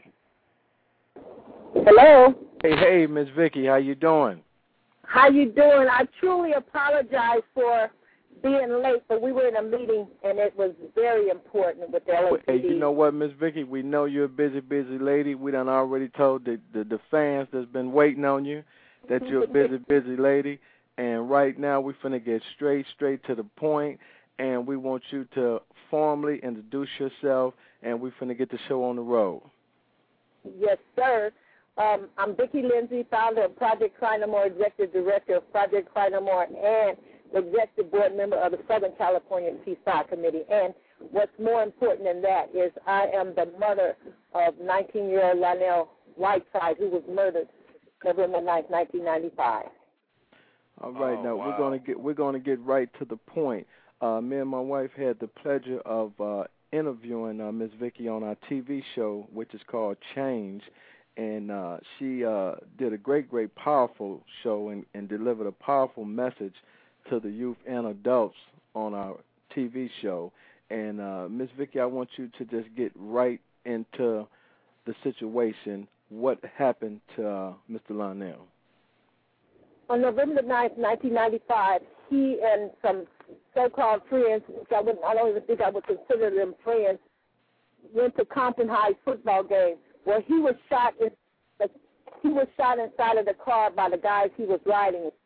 Hello. Hey, Miss Vicky, how you doing? How you doing? I truly apologize for being late, but we were in a meeting, and it was very important with the LAPD. Hey, you know what, Miss Vicky? We know you're a busy lady. We done already told the fans that's been waiting on you that you're a busy lady. And right now we finna get straight to the point. and we want you to formally introduce yourself, and we're finna get the show on the road. Yes, sir. I'm Vicki Lindsay, founder of Project Cry No More, executive director of Project Cry No More, and executive board member of the Southern California Peace-Fire Committee. And what's more important than that is I am the mother of 19-year-old Lionel Whiteside, who was murdered November 9th, 1995. All right, now wow. we're gonna get right to the point. Me and my wife had the pleasure of interviewing Ms. Vicki on our TV show, which is called Change, and she did a great, powerful show and delivered a powerful message to the youth and adults on our TV show. And Ms. Vicki, I want you to just get right into the situation. What happened to Mr. Lionel? On November 9th, 1995, he and some so-called friends, which I don't even think I would consider them friends, went to Compton High football game where he was shot inside of the car by the guys he was riding with.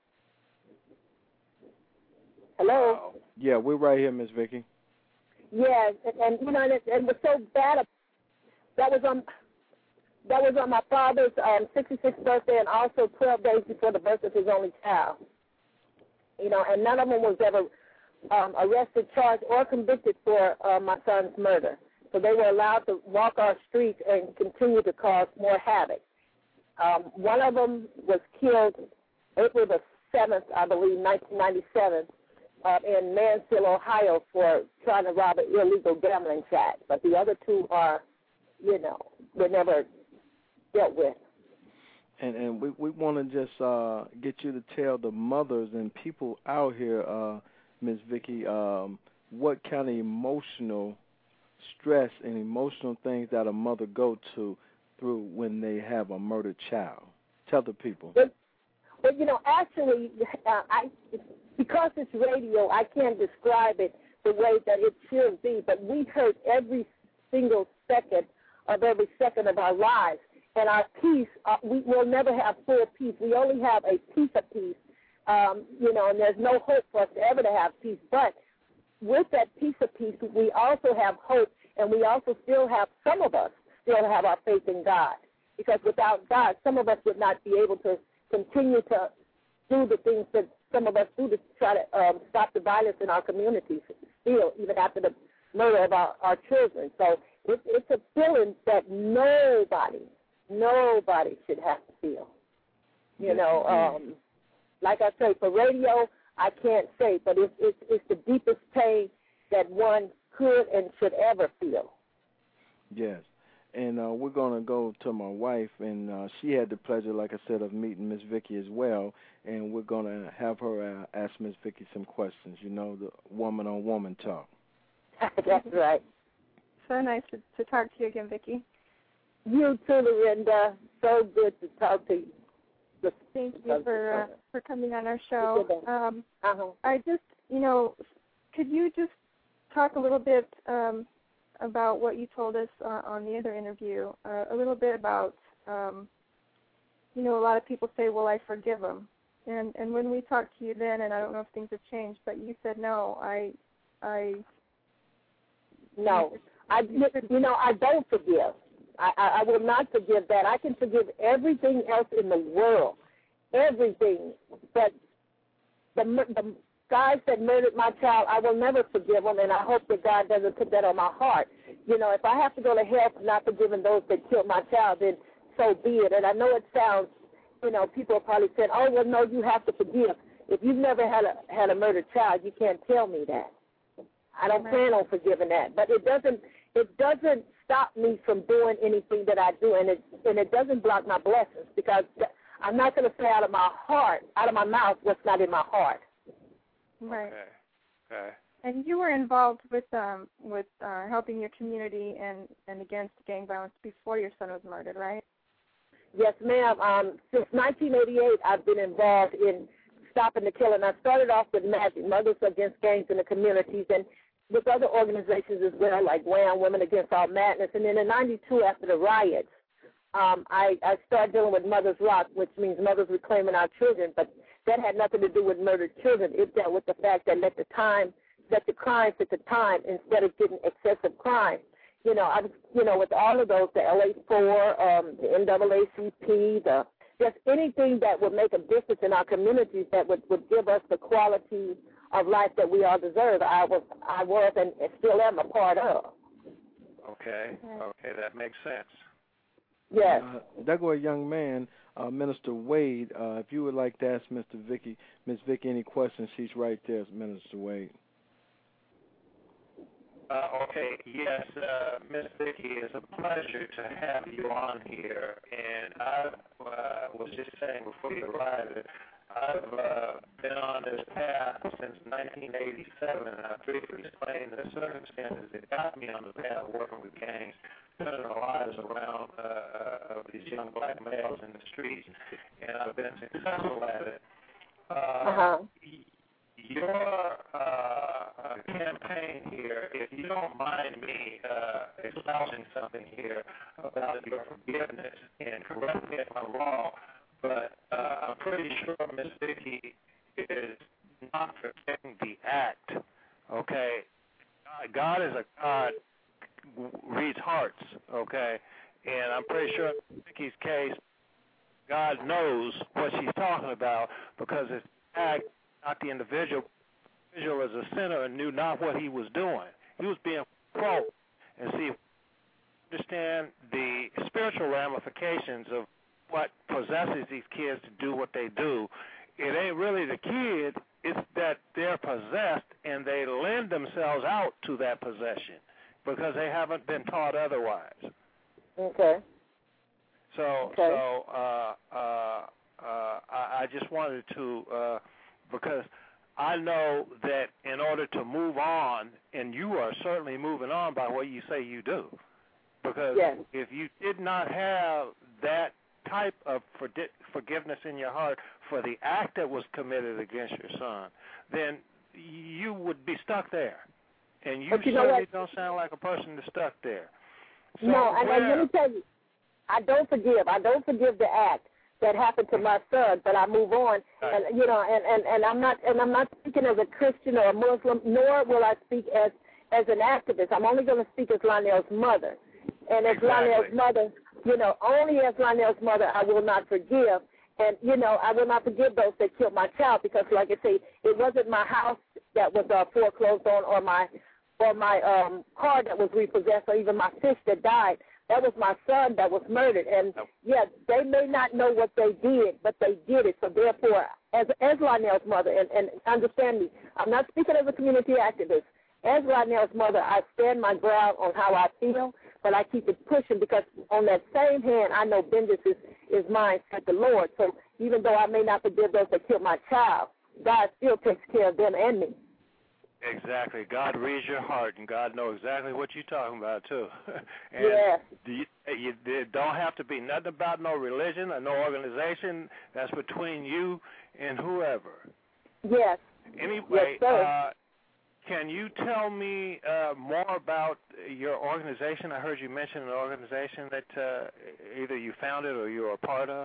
Hello? Wow. Yeah, we're right here, Miss Vicki. Yeah, and you know, and it was so bad. That was on my father's 66th birthday, and also 12 days before the birth of his only child. You know, and none of them was ever arrested, charged, or convicted for my son's murder. So they were allowed to walk our streets and continue to cause more havoc. One of them was killed April the 7th, I believe, 1997, in Mansfield, Ohio, for trying to rob an illegal gambling shack. But the other two are, you know, were never dealt with. And we want to just get you to tell the mothers and people out here, Ms. Vicki, what kind of emotional stress and emotional things that a mother go through when they have a murdered child. Tell the people. But you know, actually, because it's radio, I can't describe it the way that it should be, but we hurt every single second of our lives. And our peace, we will never have full peace. We only have a piece of peace, you know, and there's no hope for us to ever to have peace. But with that piece of peace, we also have hope, and we also some of us still have our faith in God. Because without God, some of us would not be able to continue to do the things that some of us do to try to stop the violence in our communities still, even after the murder of our children. So it's a feeling that nobody should have to feel. You know, like I say, for radio, I can't say, but it's the deepest pain that one could and should ever feel. Yes. And we're going to go to my wife, and she had the pleasure, like I said, of meeting Miss Vicki as well, and we're going to have her ask Miss Vicki some questions, you know, the woman-on-woman talk. That's right. So nice to talk to you again, Vicki. You too, Lorinda. So good to talk to you. Thank you for coming on our show. I just, you know, could you just talk a little bit about what you told us on the other interview, a little bit about, you know, a lot of people say, well, I forgive them. And when we talked to you then, and I don't know if things have changed, but you said, no, I don't forgive. I will not forgive that. I can forgive everything else in the world, everything. But the guys that murdered my child, I will never forgive them, and I hope that God doesn't put that on my heart. You know, if I have to go to hell for not forgiving those that killed my child, then so be it. And I know it sounds, you know, people are probably saying, oh, well, no, you have to forgive. If you've never had a murdered child, you can't tell me that. I don't plan on forgiving that. But it doesn't stop me from doing anything that I do, and it doesn't block my blessings, because I'm not going to say out of my mouth what's not in my heart. Right. Okay. And you were involved with helping your community and against gang violence before your son was murdered, right? Yes, ma'am. Since 1988, I've been involved in stopping the killing. I started off with MAGIC, Mothers Against Gangs in the Communities, and with other organizations as well, like WHAM, Women Against All Madness. And then in 92, after the riots, I started dealing with Mothers Rock, which means Mothers Reclaiming Our Children, but that had nothing to do with murdered children. It dealt with the fact that at the time that the crimes at the time, instead of getting excessive crime. You know, with all of those, the LA4, the NAACP, just anything that would make a difference in our communities that would give us the quality of life that we all deserve, I was and still am a part of. Okay, that makes sense. Yes. There go a young man, Minister Wade. If you would like to ask Miss Vicky any questions, she's right there, Minister Wade. Okay, yes, Miss Vicky, it's a pleasure to have you on here. And I was just saying before you arrived that I've been on this path since 1987, and I briefly explained the circumstances that got me on the path of working with gangs, turning the lives around of these young black males in the streets, and I've been successful at it. Your campaign here, if you don't mind me espousing something here about your forgiveness, and correct me if I'm wrong, but I'm pretty sure Ms. Vicky is not forgetting the act, okay? God is a God who reads hearts, okay? And I'm pretty sure in Vicky's case, God knows what she's talking about because it's act, not the individual. The individual as a sinner and knew not what he was doing. He was being controlled. And see, understand the spiritual ramifications of what possesses these kids to do what they do. It ain't really the kid, it's that they're possessed and they lend themselves out to that possession because they haven't been taught otherwise. Okay. I just wanted to, because I know that in order to move on, and you are certainly moving on by what you say you do, because if you did not have that type of forgiveness in your heart for the act that was committed against your son, then you would be stuck there. And you certainly don't sound like a person that's stuck there. So no, and let me tell you, I don't forgive. I don't forgive the act that happened to my son, but I move on. And you know, and I'm not speaking as a Christian or a Muslim, nor will I speak as an activist. I'm only going to speak as Lionel's mother. And as Lionel's mother, you know, only as Lionel's mother I will not forgive. And, you know, I will not forgive those that killed my child because, like I say, it wasn't my house that was foreclosed on or my car that was repossessed or even my fish that died. That was my son that was murdered. And, yes, they may not know what they did, but they did it. So, therefore, as Lionel's mother, and understand me, I'm not speaking as a community activist. As Lionel's mother, I stand my ground on how I feel, but I keep it pushing because on that same hand, I know vengeance is mine, said the Lord. So even though I may not forgive those that killed my child, God still takes care of them and me. Exactly. God reads your heart, and God knows exactly what you're talking about, too. And you don't have to be nothing about no religion or no organization. That's between you and whoever. Yes. Anyway, yes, can you tell me more about your organization? I heard you mention an organization that either you founded or you're a part of.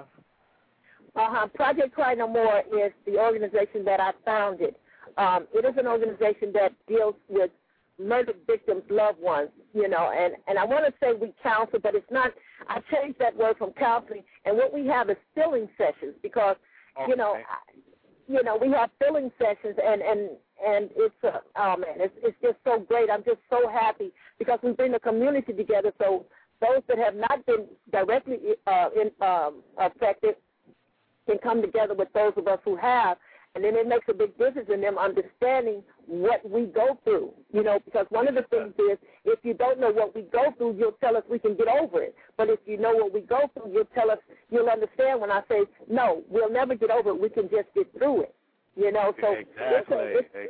Project Cry No More is the organization that I founded. It is an organization that deals with murdered victims' loved ones, you know, and I want to say we counsel, but it's not. I changed that word from counseling, and what we have is filling sessions because, you know, we have filling sessions, and it's it's just so great. I'm just so happy because we bring the community together. So those that have not been directly affected can come together with those of us who have, and then it makes a big difference in them understanding what we go through. You know, because one of the things is if you don't know what we go through, you'll tell us we can get over it. But if you know what we go through, you'll understand when I say, no, we'll never get over it. We can just get through it. You know, so exactly.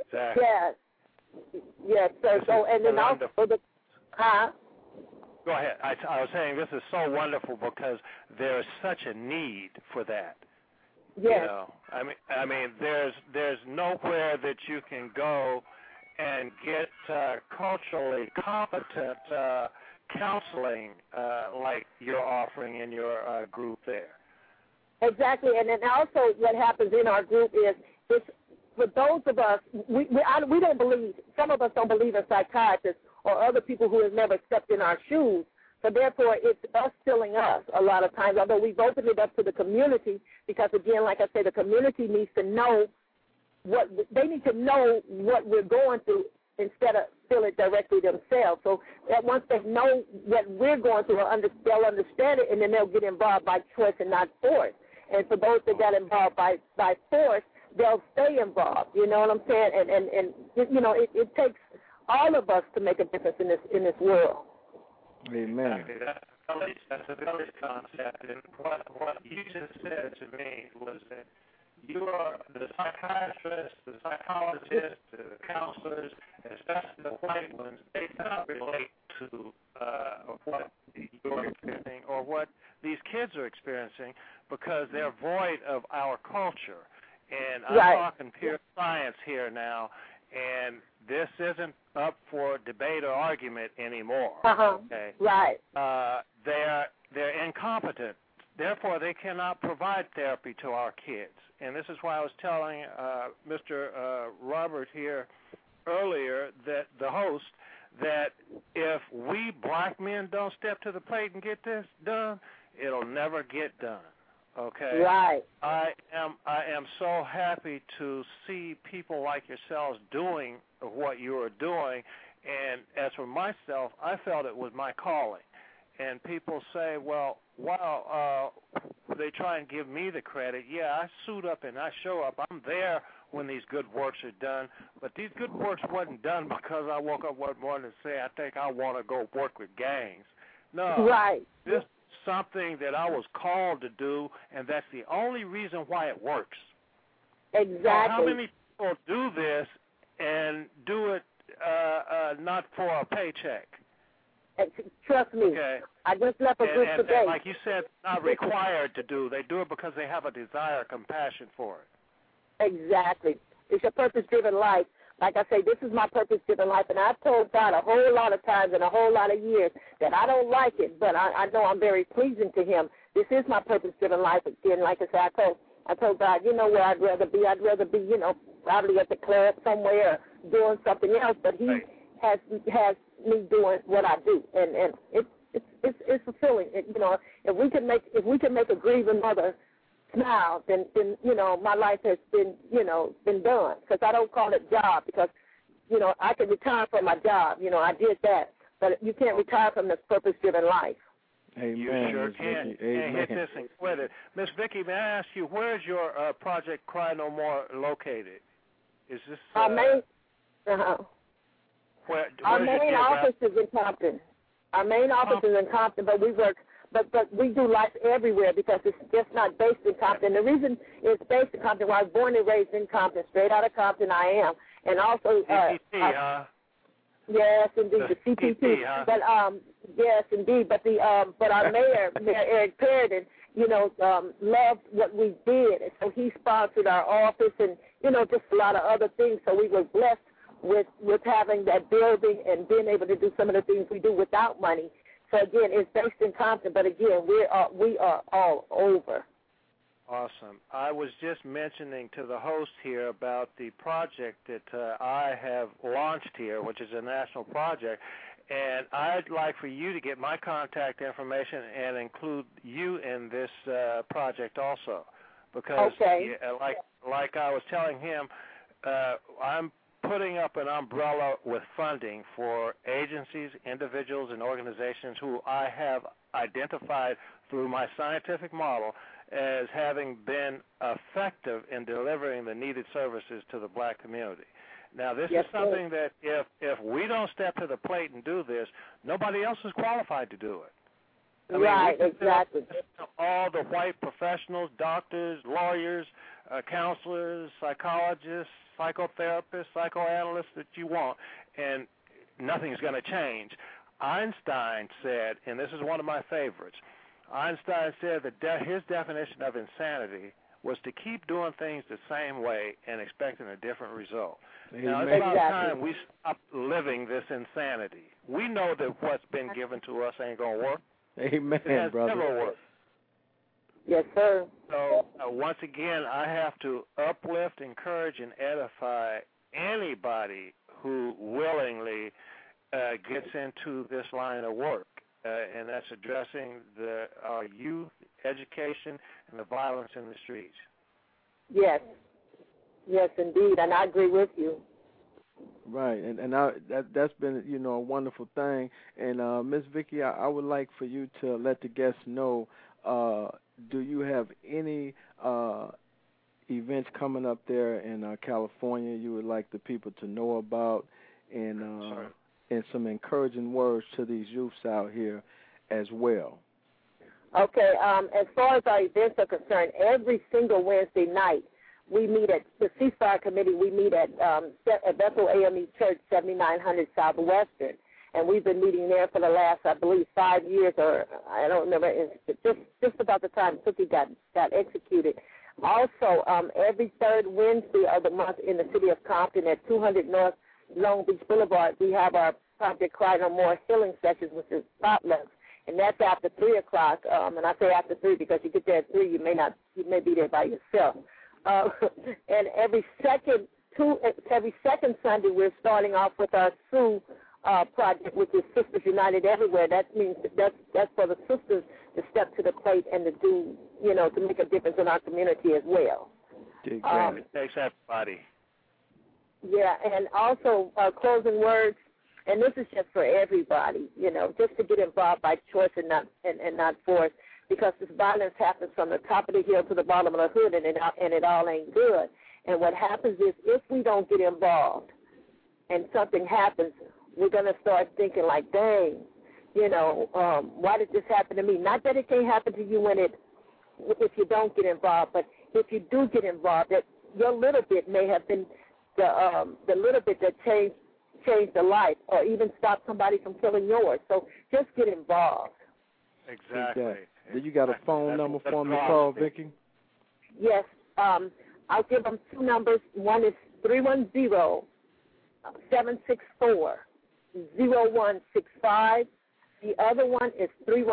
Yes, sir. So and then also Go ahead. I was saying this is so wonderful because there is such a need for that. Yes. You know, I mean, there's nowhere that you can go and get culturally competent counseling like you're offering in your group there. Exactly, and then also what happens in our group is it's for those of us, we don't believe, some of us don't believe in psychiatrists or other people who have never stepped in our shoes. So therefore, it's us filling us a lot of times, although we've opened it up to the community because, again, like I say, the community needs to know they need to know what we're going through instead of feel it directly themselves. So that once they know what we're going through, they'll understand it, and then they'll get involved by choice and not force. And for those that got involved by force, they'll stay involved. You know what I'm saying? And you know, it takes all of us to make a difference in this world. Amen. Exactly. That's a village concept. And what you just said to me was that you are the psychiatrists, the psychologists, the counselors, especially the white ones, they cannot relate to what you're experiencing or what these kids are experiencing because they're void of our culture. And I'm talking pure science here now, and this isn't up for debate or argument anymore. Okay? Right. They're incompetent. Therefore, they cannot provide therapy to our kids. And this is why I was telling Mr. Robert here earlier, that the host, that if we black men don't step to the plate and get this done, it'll never get done. Okay. Right. I am so happy to see people like yourselves doing what you are doing, and as for myself, I felt it was my calling. And people say, well, wow, they try and give me the credit. Yeah, I suit up and I show up. I'm there when these good works are done, but these good works wasn't done because I woke up one morning and say, I think I want to go work with gangs. No. Right. This something that I was called to do, and that's the only reason why it works. Exactly. So how many people do this and do it not for a paycheck? Trust me. Okay. I just left a group today. And like you said, not required to do. They do it because they have a desire, compassion for it. Exactly. It's your purpose-driven life. Like I say, this is my purpose-driven life, and I've told God a whole lot of times in a whole lot of years that I don't like it, but I know I'm very pleasing to Him. This is my purpose-driven life. Again, like I said, I told God, you know where I'd rather be. I'd rather be, you know, probably at the club somewhere doing something else, but He has me doing what I do, and it's fulfilling. You know, if we can make a grieving mother smile, then you know my life has been done. Because I don't call it job, because you know I can retire from my job. You know, I did that, but you can't retire from this purpose-driven life. Amen. You sure can. You can't hit this and quit it. Miss Vicki, may I ask you, where is your project Cry No More located? Is this our main? Our main office is in Compton. Our main office is in Compton, but we work. But we do life everywhere because it's just not based in Compton. The reason it's based in Compton, well, I was born and raised in Compton, straight out of Compton I am. And also yes, indeed, the CPT. But yes, indeed. But but our mayor Eric Perridan, you know, loved what we did, and so he sponsored our office and you know just a lot of other things. So we were blessed with having that building and being able to do some of the things we do without money. So again, it's based in Compton, but again, we are all over. Awesome. I was just mentioning to the host here about the project that I have launched here, which is a national project, and I'd like for you to get my contact information and include you in this project also, because like I was telling him, I'm putting up an umbrella with funding for agencies, individuals, and organizations who I have identified through my scientific model as having been effective in delivering the needed services to the black community. Now, this is something that if we don't step to the plate and do this, nobody else is qualified to do it. I mean, exactly. All the white professionals, doctors, lawyers, counselors, psychologists, psychotherapists, psychoanalysts that you want, and nothing's going to change. Einstein said, and this is one of my favorites, Einstein said that his definition of insanity was to keep doing things the same way and expecting a different result. Now, it's about time we stop living this insanity. We know that what's been given to us ain't going to work. Amen, it has brother. never worked. Yes, sir. So once again, I have to uplift, encourage, and edify anybody who willingly gets into this line of work, and that's addressing our youth, education, and the violence in the streets. Yes. Yes, indeed, and I agree with you. Right, and that's been, you know, a wonderful thing. And Miss Vicki, I would like for you to let the guests know, do you have any events coming up there in California you would like the people to know about, and some encouraging words to these youths out here as well? Okay, as far as our events are concerned, every single Wednesday night, we meet at the Ceasefire Committee. We meet at Bethel AME Church, 7900 Southwestern, and we've been meeting there for the last, I believe, 5 years, or I don't remember. It's just about the time Cookie got executed. Also, every third Wednesday of the month in the city of Compton at 200 North Long Beach Boulevard, we have our Project Cry No More healing sessions, which is potlucks, and that's after 3 o'clock. And I say after 3 because you get there at 3, you may be there by yourself. And every second Sunday, we're starting off with our Sue project, which is Sisters United Everywhere. That means that's for the sisters to step to the plate and to do, you know, to make a difference in our community as well. It takes everybody. Yeah, and also closing words, and this is just for everybody, you know, just to get involved by choice and not force. Because this violence happens from the top of the hill to the bottom of the hood, and it all ain't good. And what happens is if we don't get involved and something happens, we're going to start thinking like, dang, you know, why did this happen to me? Not that it can't happen to you if you don't get involved, but if you do get involved, that your little bit may have been the little bit that changed the life or even stop somebody from killing yours. So just get involved. Exactly. Do you got a phone number for me to call, Vicki? Yes. I'll give them 2 numbers. One is 310-764-0165. The other one is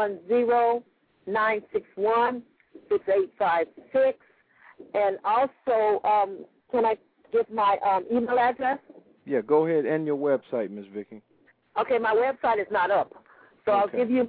310-961-6856. And also, can I give my email address? Yeah, go ahead, and your website, Ms. Vicki. Okay, my website is not up. So okay. I'll give you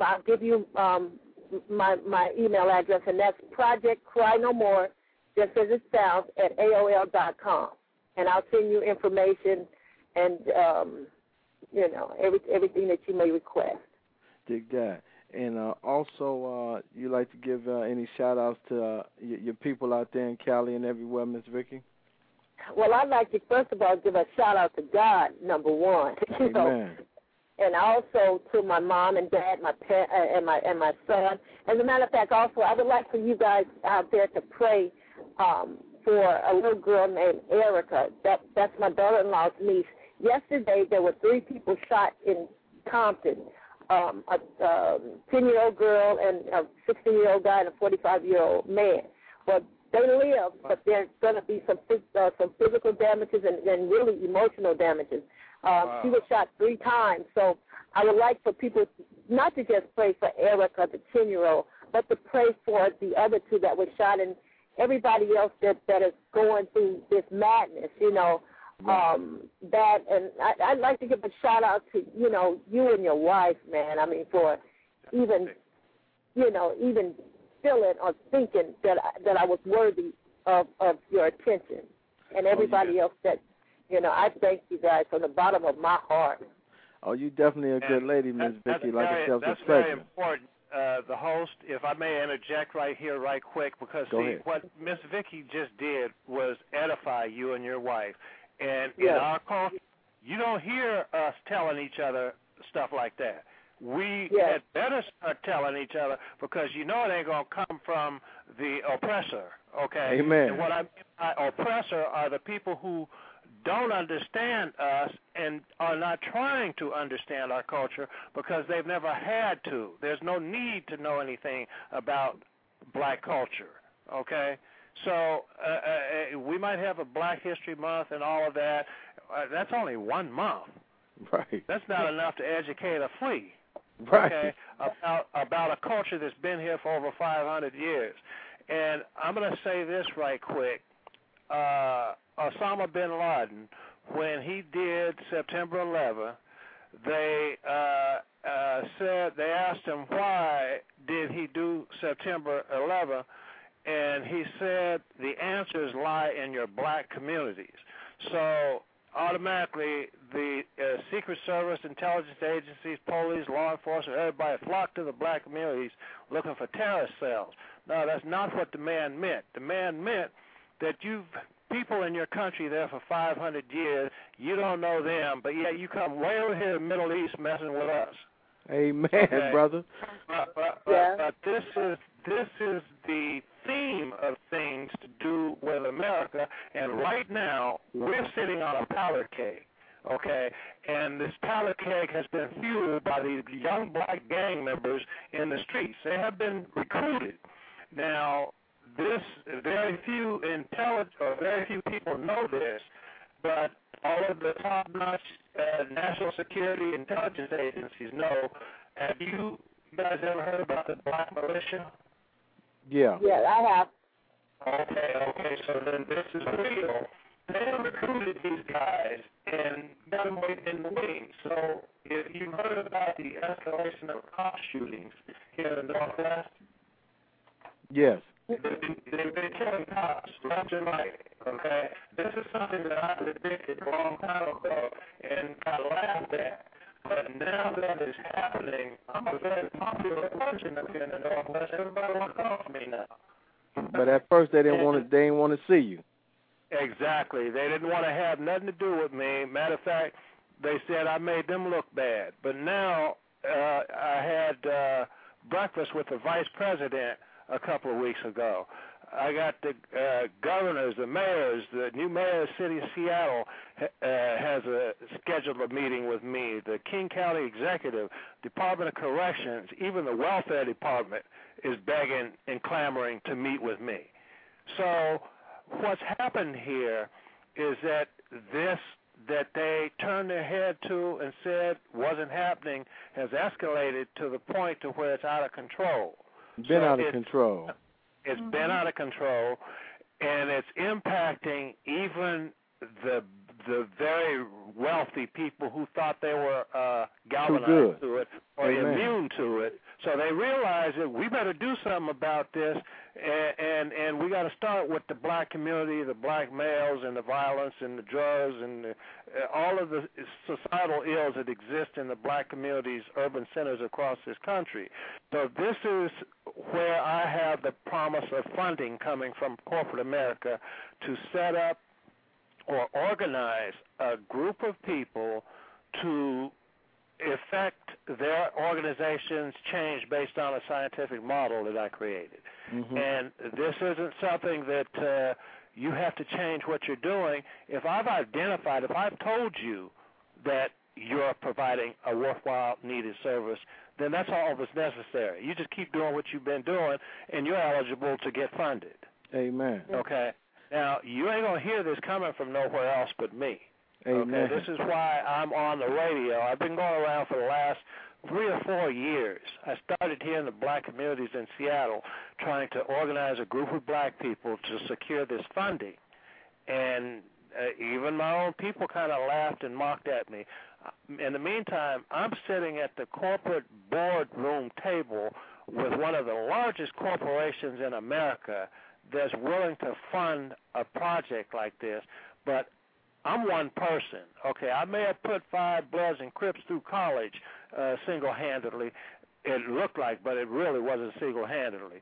my email address, and that's Project Cry No More, just as it sounds, at AOL.com. And I'll send you information and, you know, everything that you may request. Dig that. And also, you like to give any shout-outs to your people out there in Cali and everywhere, Ms. Vicki? Well, I'd like to, first of all, give a shout-out to God, number one. Amen. Know, and also to my mom and dad, my son. As a matter of fact, also, I would like for you guys out there to pray for a little girl named Erica. That's my daughter-in-law's niece. Yesterday, there were 3 people shot in Compton, a 10-year-old girl and a 16-year-old guy and a 45-year-old man. Well, they live, but there's going to be some physical damages and really emotional damages. Wow. She was shot 3 times. So I would like for people not to just pray for Erica, the 10-year-old, but to pray for the other 2 that were shot and everybody else that is going through this madness, you know. That, and I'd like to give a shout-out to, you know, you and your wife, man. I mean, for even feeling or thinking that I was worthy of your attention, and everybody else that, you know, I thank you guys from the bottom of my heart. Oh, you definitely a good lady, Ms. Vicki. Like I said, it was that's a pleasure. very important. The host, if I may interject right here, right quick, because what Miss Vicki just did was edify you and your wife. And in our culture, you don't hear us telling each other stuff like that. We had better start telling each other, because you know it ain't going to come from the oppressor, okay? Amen. And what I mean by oppressor are the people who don't understand us and are not trying to understand our culture because they've never had to. There's no need to know anything about black culture, okay? So we might have a Black History Month and all of that. That's only 1 month. Right. That's not enough to educate a flea. Right. Okay, about a culture that's been here for over 500 years. And I'm going to say this right quick. Osama bin Laden, when he did September 11th, they asked him why did he do September 11th, and he said the answers lie in your black communities. So automatically the Secret Service, intelligence agencies, police, law enforcement, everybody flocked to the black communities looking for terrorist cells. No, that's not what the man meant. The man meant that you've people in your country there for 500 years, you don't know them, but yet you come way over here in the Middle East messing with us. Amen, okay? brother. But this is the theme of things to do with America, and right now we're sitting on a powder keg, okay? And this powder keg has been fueled by these young black gang members in the streets. They have been recruited. Now, very few people know this, but all of the top-notch national security intelligence agencies know. Have you guys ever heard about the black militia? Yeah. Yeah, I have. Okay, so then this is real. They recruited these guys and got them in the wings. So if you heard about the escalation of cop shootings here in the Northwest, yes. They've been killing cops left and right, okay? This is something that I predicted a long time ago and got laughed at. But now that it's happening, I'm a very popular person up here in the Northwest. Everybody wants to talk to me now. But at first they didn't want to see you. Exactly. They didn't want to have nothing to do with me. Matter of fact, they said I made them look bad. But now I had breakfast with the vice president a couple of weeks ago. I got the governors, the mayors, the new mayor of the city of Seattle has scheduled a meeting with me. The King County Executive, Department of Corrections, even the Welfare Department is begging and clamoring to meet with me. So what's happened here is that that they turned their head to and said wasn't happening has escalated to the point to where it's out of control. Out of control. It's been out of control, and it's impacting even the very wealthy people who thought they were galvanized to it or immune to it. So they realize that we better do something about this, and we got to start with the black community, the black males, and the violence and the drugs and all of the societal ills that exist in the black communities, urban centers across this country. So this is where I have the promise of funding coming from corporate America to set up or organize a group of people to effect their organization's change based on a scientific model that I created. Mm-hmm. And this isn't something that you have to change what you're doing. If I've told you that you're providing a worthwhile, needed service, then that's all that's necessary. You just keep doing what you've been doing, and you're eligible to get funded. Amen. Okay? Now, you ain't going to hear this coming from nowhere else but me. Amen. Okay? This is why I'm on the radio. I've been going around for the last 3 or 4 years. I started here in the black communities in Seattle trying to organize a group of black people to secure this funding. And even my own people kind of laughed and mocked at me. In the meantime, I'm sitting at the corporate boardroom table with one of the largest corporations in America that's willing to fund a project like this, but I'm one person. Okay, I may have put 5 Bloods and Crips through college single-handedly, it looked like, but it really wasn't single-handedly.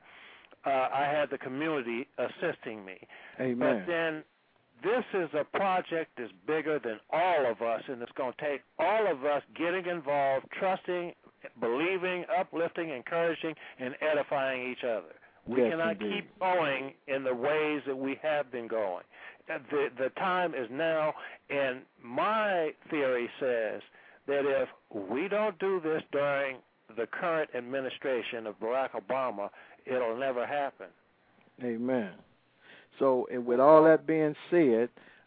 I had the community assisting me. Amen. But then this is a project that's bigger than all of us, and it's going to take all of us getting involved, trusting, believing, uplifting, encouraging, and edifying each other. We cannot keep going in the ways that we have been going. The time is now, and my theory says that if we don't do this during the current administration of Barack Obama, it'll never happen. Amen. So, with all that being said,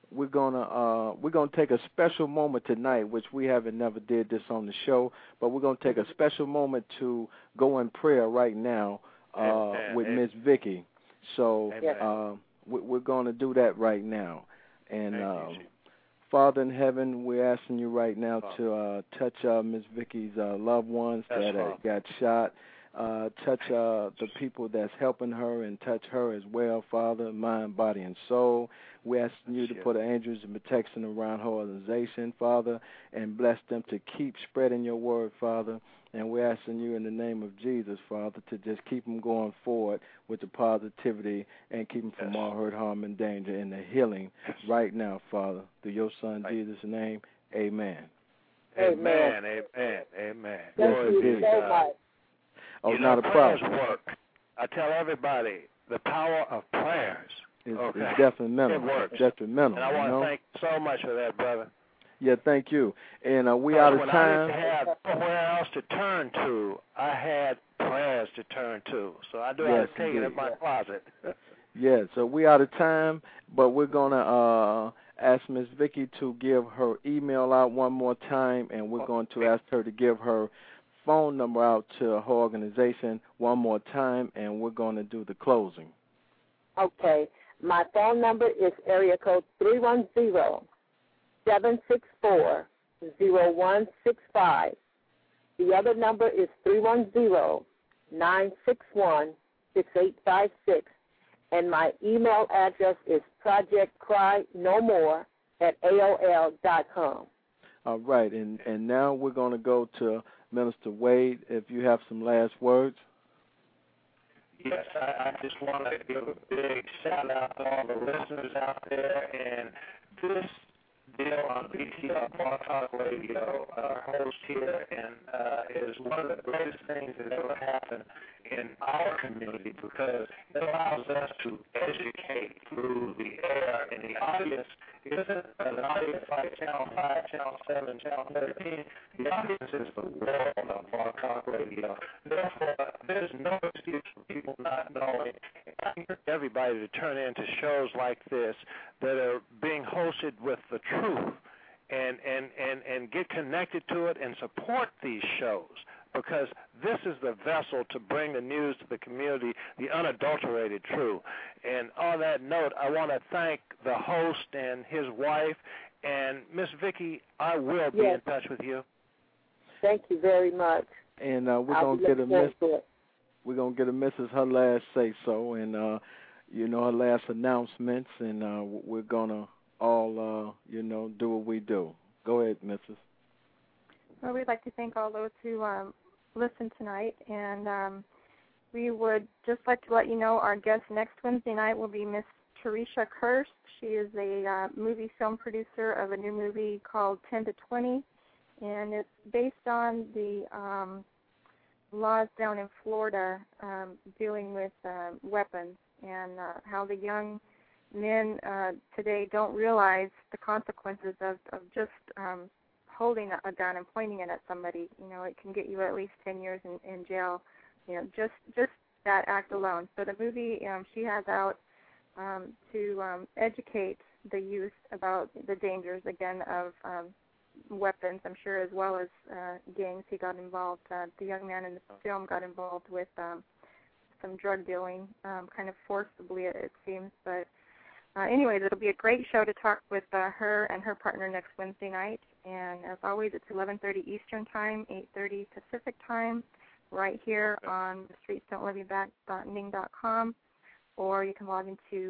we're gonna take a special moment tonight, which we haven't never did this on the show, but we're gonna take a special moment to go in prayer right now with Miss Vicky. So we're gonna do that right now. And Father in heaven, we're asking you right now to touch Miss Vicky's loved ones that got shot. Touch the people that's helping her and touch her as well, Father, mind, body, and soul. We're asking you to put angels and protection around her organization, Father, and bless them to keep spreading your word, Father. And we're asking you in the name of Jesus, Father, to just keep them going forward with the positivity and keep them from all hurt, harm, and danger and the healing right now, Father. Through your Son, Jesus' name, amen. Amen, amen, amen. Thank you so much. Oh, you not know, a problem. prayers work. I tell everybody the power of prayers. It's detrimental. It works. It's detrimental. And I want to thank you so much for that, brother. Yeah, thank you. And we out of when time. I didn't have somewhere else to turn to, I had prayers to turn to. So I do have to take it in my closet. Yeah, so we out of time, but we're going to ask Miss Vicky to give her email out one more time, and we're going to ask her to give her phone number out to her organization one more time, and we're going to do the closing. Okay. My phone number is area code 310-764-0165. The other number is 310-961-6856. And my email address is projectcrynomore@AOL.com. All right, and now we're going to go to Minister Wade, if you have some last words. Yes, I just want to give a big shout-out to all the listeners out there. And this deal on BTR Blog Talk Radio, our host here, and is one of the greatest things that ever happened in our community because it allows us to educate through the air, and the audience isn't an audience like Channel 5, Channel 7, Channel 13. The audience is the world of Blog Talk Radio. Therefore, there's no excuse for people not knowing. I encourage everybody to turn into shows like this that are being hosted with the truth and get connected to it and support these shows, because this is the vessel to bring the news to the community, the unadulterated truth. And on that note, I want to thank the host and his wife. And Miss Vicky, I will be in touch with you. Thank you very much. And we're gonna get a Mrs. her last say so, and her last announcements, and we're gonna all do what we do. Go ahead, Mrs. Well, we'd like to thank all those who listened tonight, and we would just like to let you know our guest next Wednesday night will be Miss Teresha Kirsch. She is a movie film producer of a new movie called 10 to 20, and it's based on the laws down in Florida dealing with weapons and how the young men today don't realize the consequences of just holding a gun and pointing it at somebody. It can get you at least 10 years in jail, just that act alone. So the movie she has out to educate the youth about the dangers, again, of weapons, I'm sure, as well as gangs. He got involved. The young man in the film got involved with some drug dealing, kind of forcibly, it seems. But anyways, it'll be a great show to talk with her and her partner next Wednesday night. And as always, it's 11:30 Eastern Time, 8:30 Pacific Time, right here on thestreetsdon'tloveyouback.ning.com, or you can log into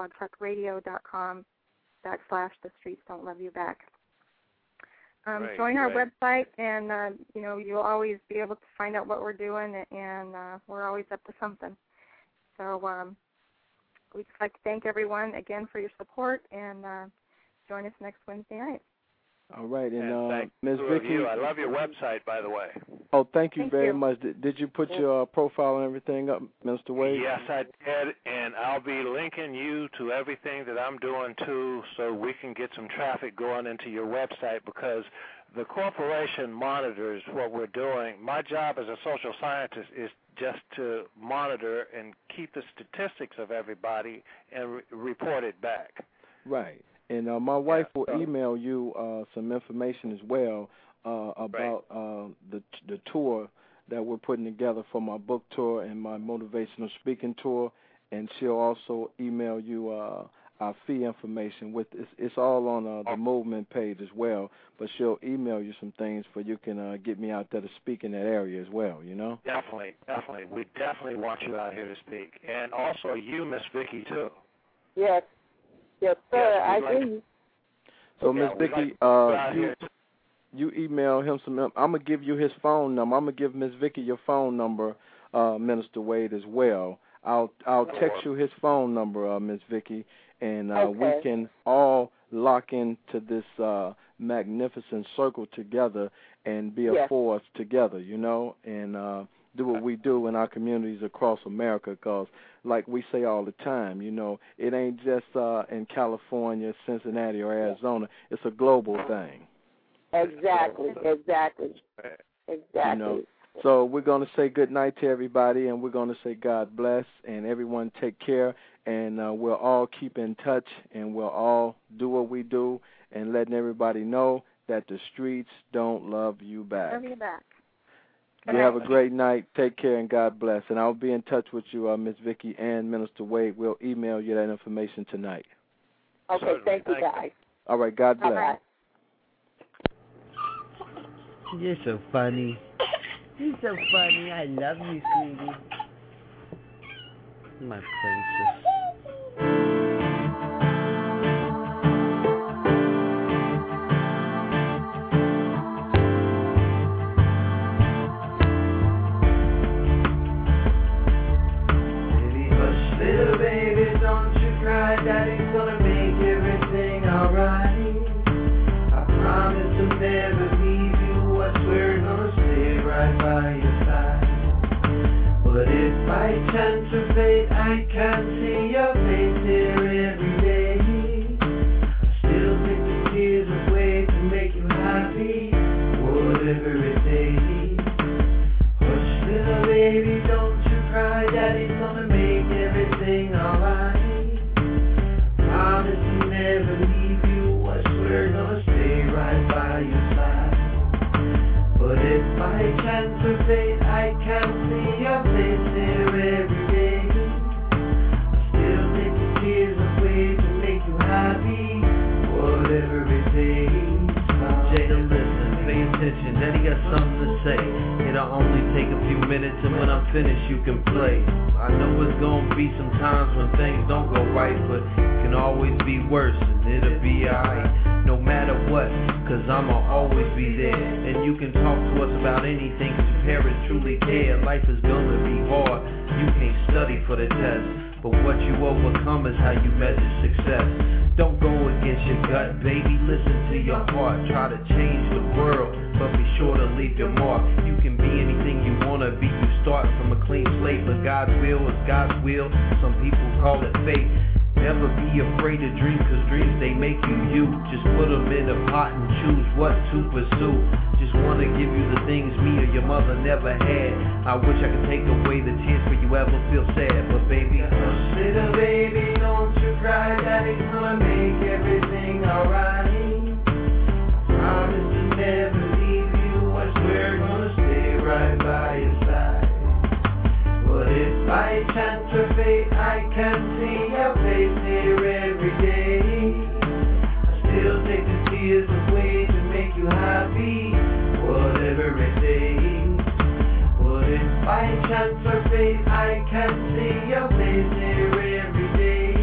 blogtalkradio.com/thestreetsdon'tloveYouBack. Join our website, and you'll always be able to find out what we're doing, and we're always up to something. So we'd just like to thank everyone again for your support, and join us next Wednesday night. All right, and Ms. Vicky, I love your website, by the way. Oh, thank you very much. Did you put your profile and everything up, Mr. Wade? Yes, I did, and I'll be linking you to everything that I'm doing, too, so we can get some traffic going into your website, because the corporation monitors what we're doing. My job as a social scientist is just to monitor and keep the statistics of everybody and report it back. Right. And my wife will email you some information as well about the tour that we're putting together for my book tour and my motivational speaking tour. And she'll also email you our fee information. It's all on the movement page as well. But she'll email you some things for you can get me out there to speak in that area as well. You know. Definitely. We definitely want you out here to speak, and also you, Miss Vicky, too. Yes, sir. I agree. So, Miss Vicky, you email him some. I'm gonna give you his phone number. I'm gonna give Miss Vicky your phone number, Minister Wade, as well. I'll text you his phone number, Miss Vicky, and we can all lock into this magnificent circle together and be a force together, you know, and do what we do in our communities across America. Because, like we say all the time, you know, it ain't just in California, Cincinnati, or Arizona. It's a global thing. Exactly. You know, so we're going to say good night to everybody, and we're going to say God bless, and everyone take care, and we'll all keep in touch, and we'll all do what we do, and letting everybody know that the streets don't love you back. Love you back. You have a great night. Take care, and God bless. And I'll be in touch with you, Miss Vicky and Minister Wade. We'll email you that information tonight. Okay, thank you, guys. All right, God bless. Bye-bye. You're so funny. You're so funny. I love you, sweetie. My princess. Little baby, don't you cry, Daddy's gonna make everything alright. I promise to never leave you, I swear gonna stay right by your side. But if by chance or fate I can't see your face here every day, I still take the tears away to make you happy, whatever it takes. Hush, little baby, don't you cry, Daddy's gonna make everything alright. Promise to never leave you, I swear gonna stay right by your side. But if by chance or fate I can't see your face there every day, I still take the tears away to make you happy, whatever it takes. Jada, listen, pay attention, Daddy got something to say. It'll only take a few minutes, and when I'm finished you can play. I know it's gonna be some times when things don't go right, but it can always be worse, and it'll be alright. No matter what, cause I'ma always be there. And you can talk to us about anything, cause your parents truly care. Life is gonna be hard, you can't study for the test, but what you overcome is how you measure success. Don't go against your gut, baby, listen to your heart. Try to change the world, but be sure to leave your mark. You can be anything you wanna be, you start from a clean slate, but God's will is God's will, some people call it fate. Never be afraid to dream, cause dreams they make you. Just put them in a pot and choose what to pursue. Just wanna give you the things me or your mother never had. I wish I could take away the tears for you ever feel sad, but baby, little baby, don't you cry, Daddy's gonna make everything alright. Promise to never leave you, I swear gonna stay right by your side. But if by chance or fate I can't see your face here every day, I still take the tears away to make you happy, whatever it takes. But if by chance or fate I can't see your face here every day,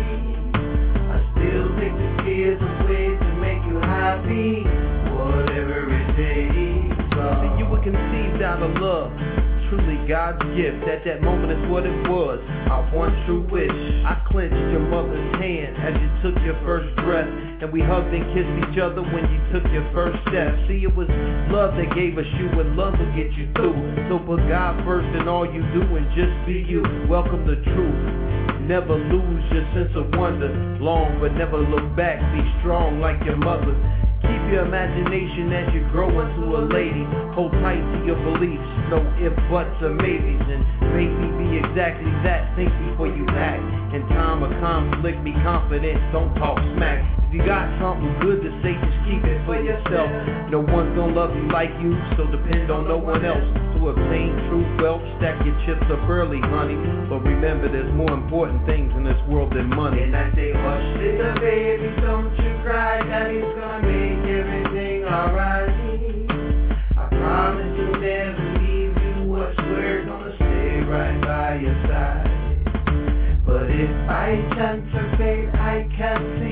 I still take the tears away to make you happy, whatever it takes. You were conceived out of love, truly God's gift. At that moment it's what it was, our one true wish. I clenched your mother's hand as you took your first breath, and we hugged and kissed each other when you took your first step. See, it was love that gave us you, and love will get you through. So put God first in all you do and just be you. Welcome the truth. Never lose your sense of wonder. Long but never look back. Be strong like your mother. Keep your imagination as you grow into a lady. Hold tight to your beliefs, no if, buts, or maybes. And maybe be exactly that, think before you act. In time of conflict, be confident, don't talk smack. If you got something good to say, just keep it for yourself. No one's gonna love you like you, so depend on no one else. To obtain true wealth, stack your chips up early, honey. But remember, there's more important things in this world than money. And I say, hush, little baby, don't you cry, Daddy's gonna make everything alright. I promise you'll never leave you, I swear gonna stay right by your side. But if by chance or fate I can't see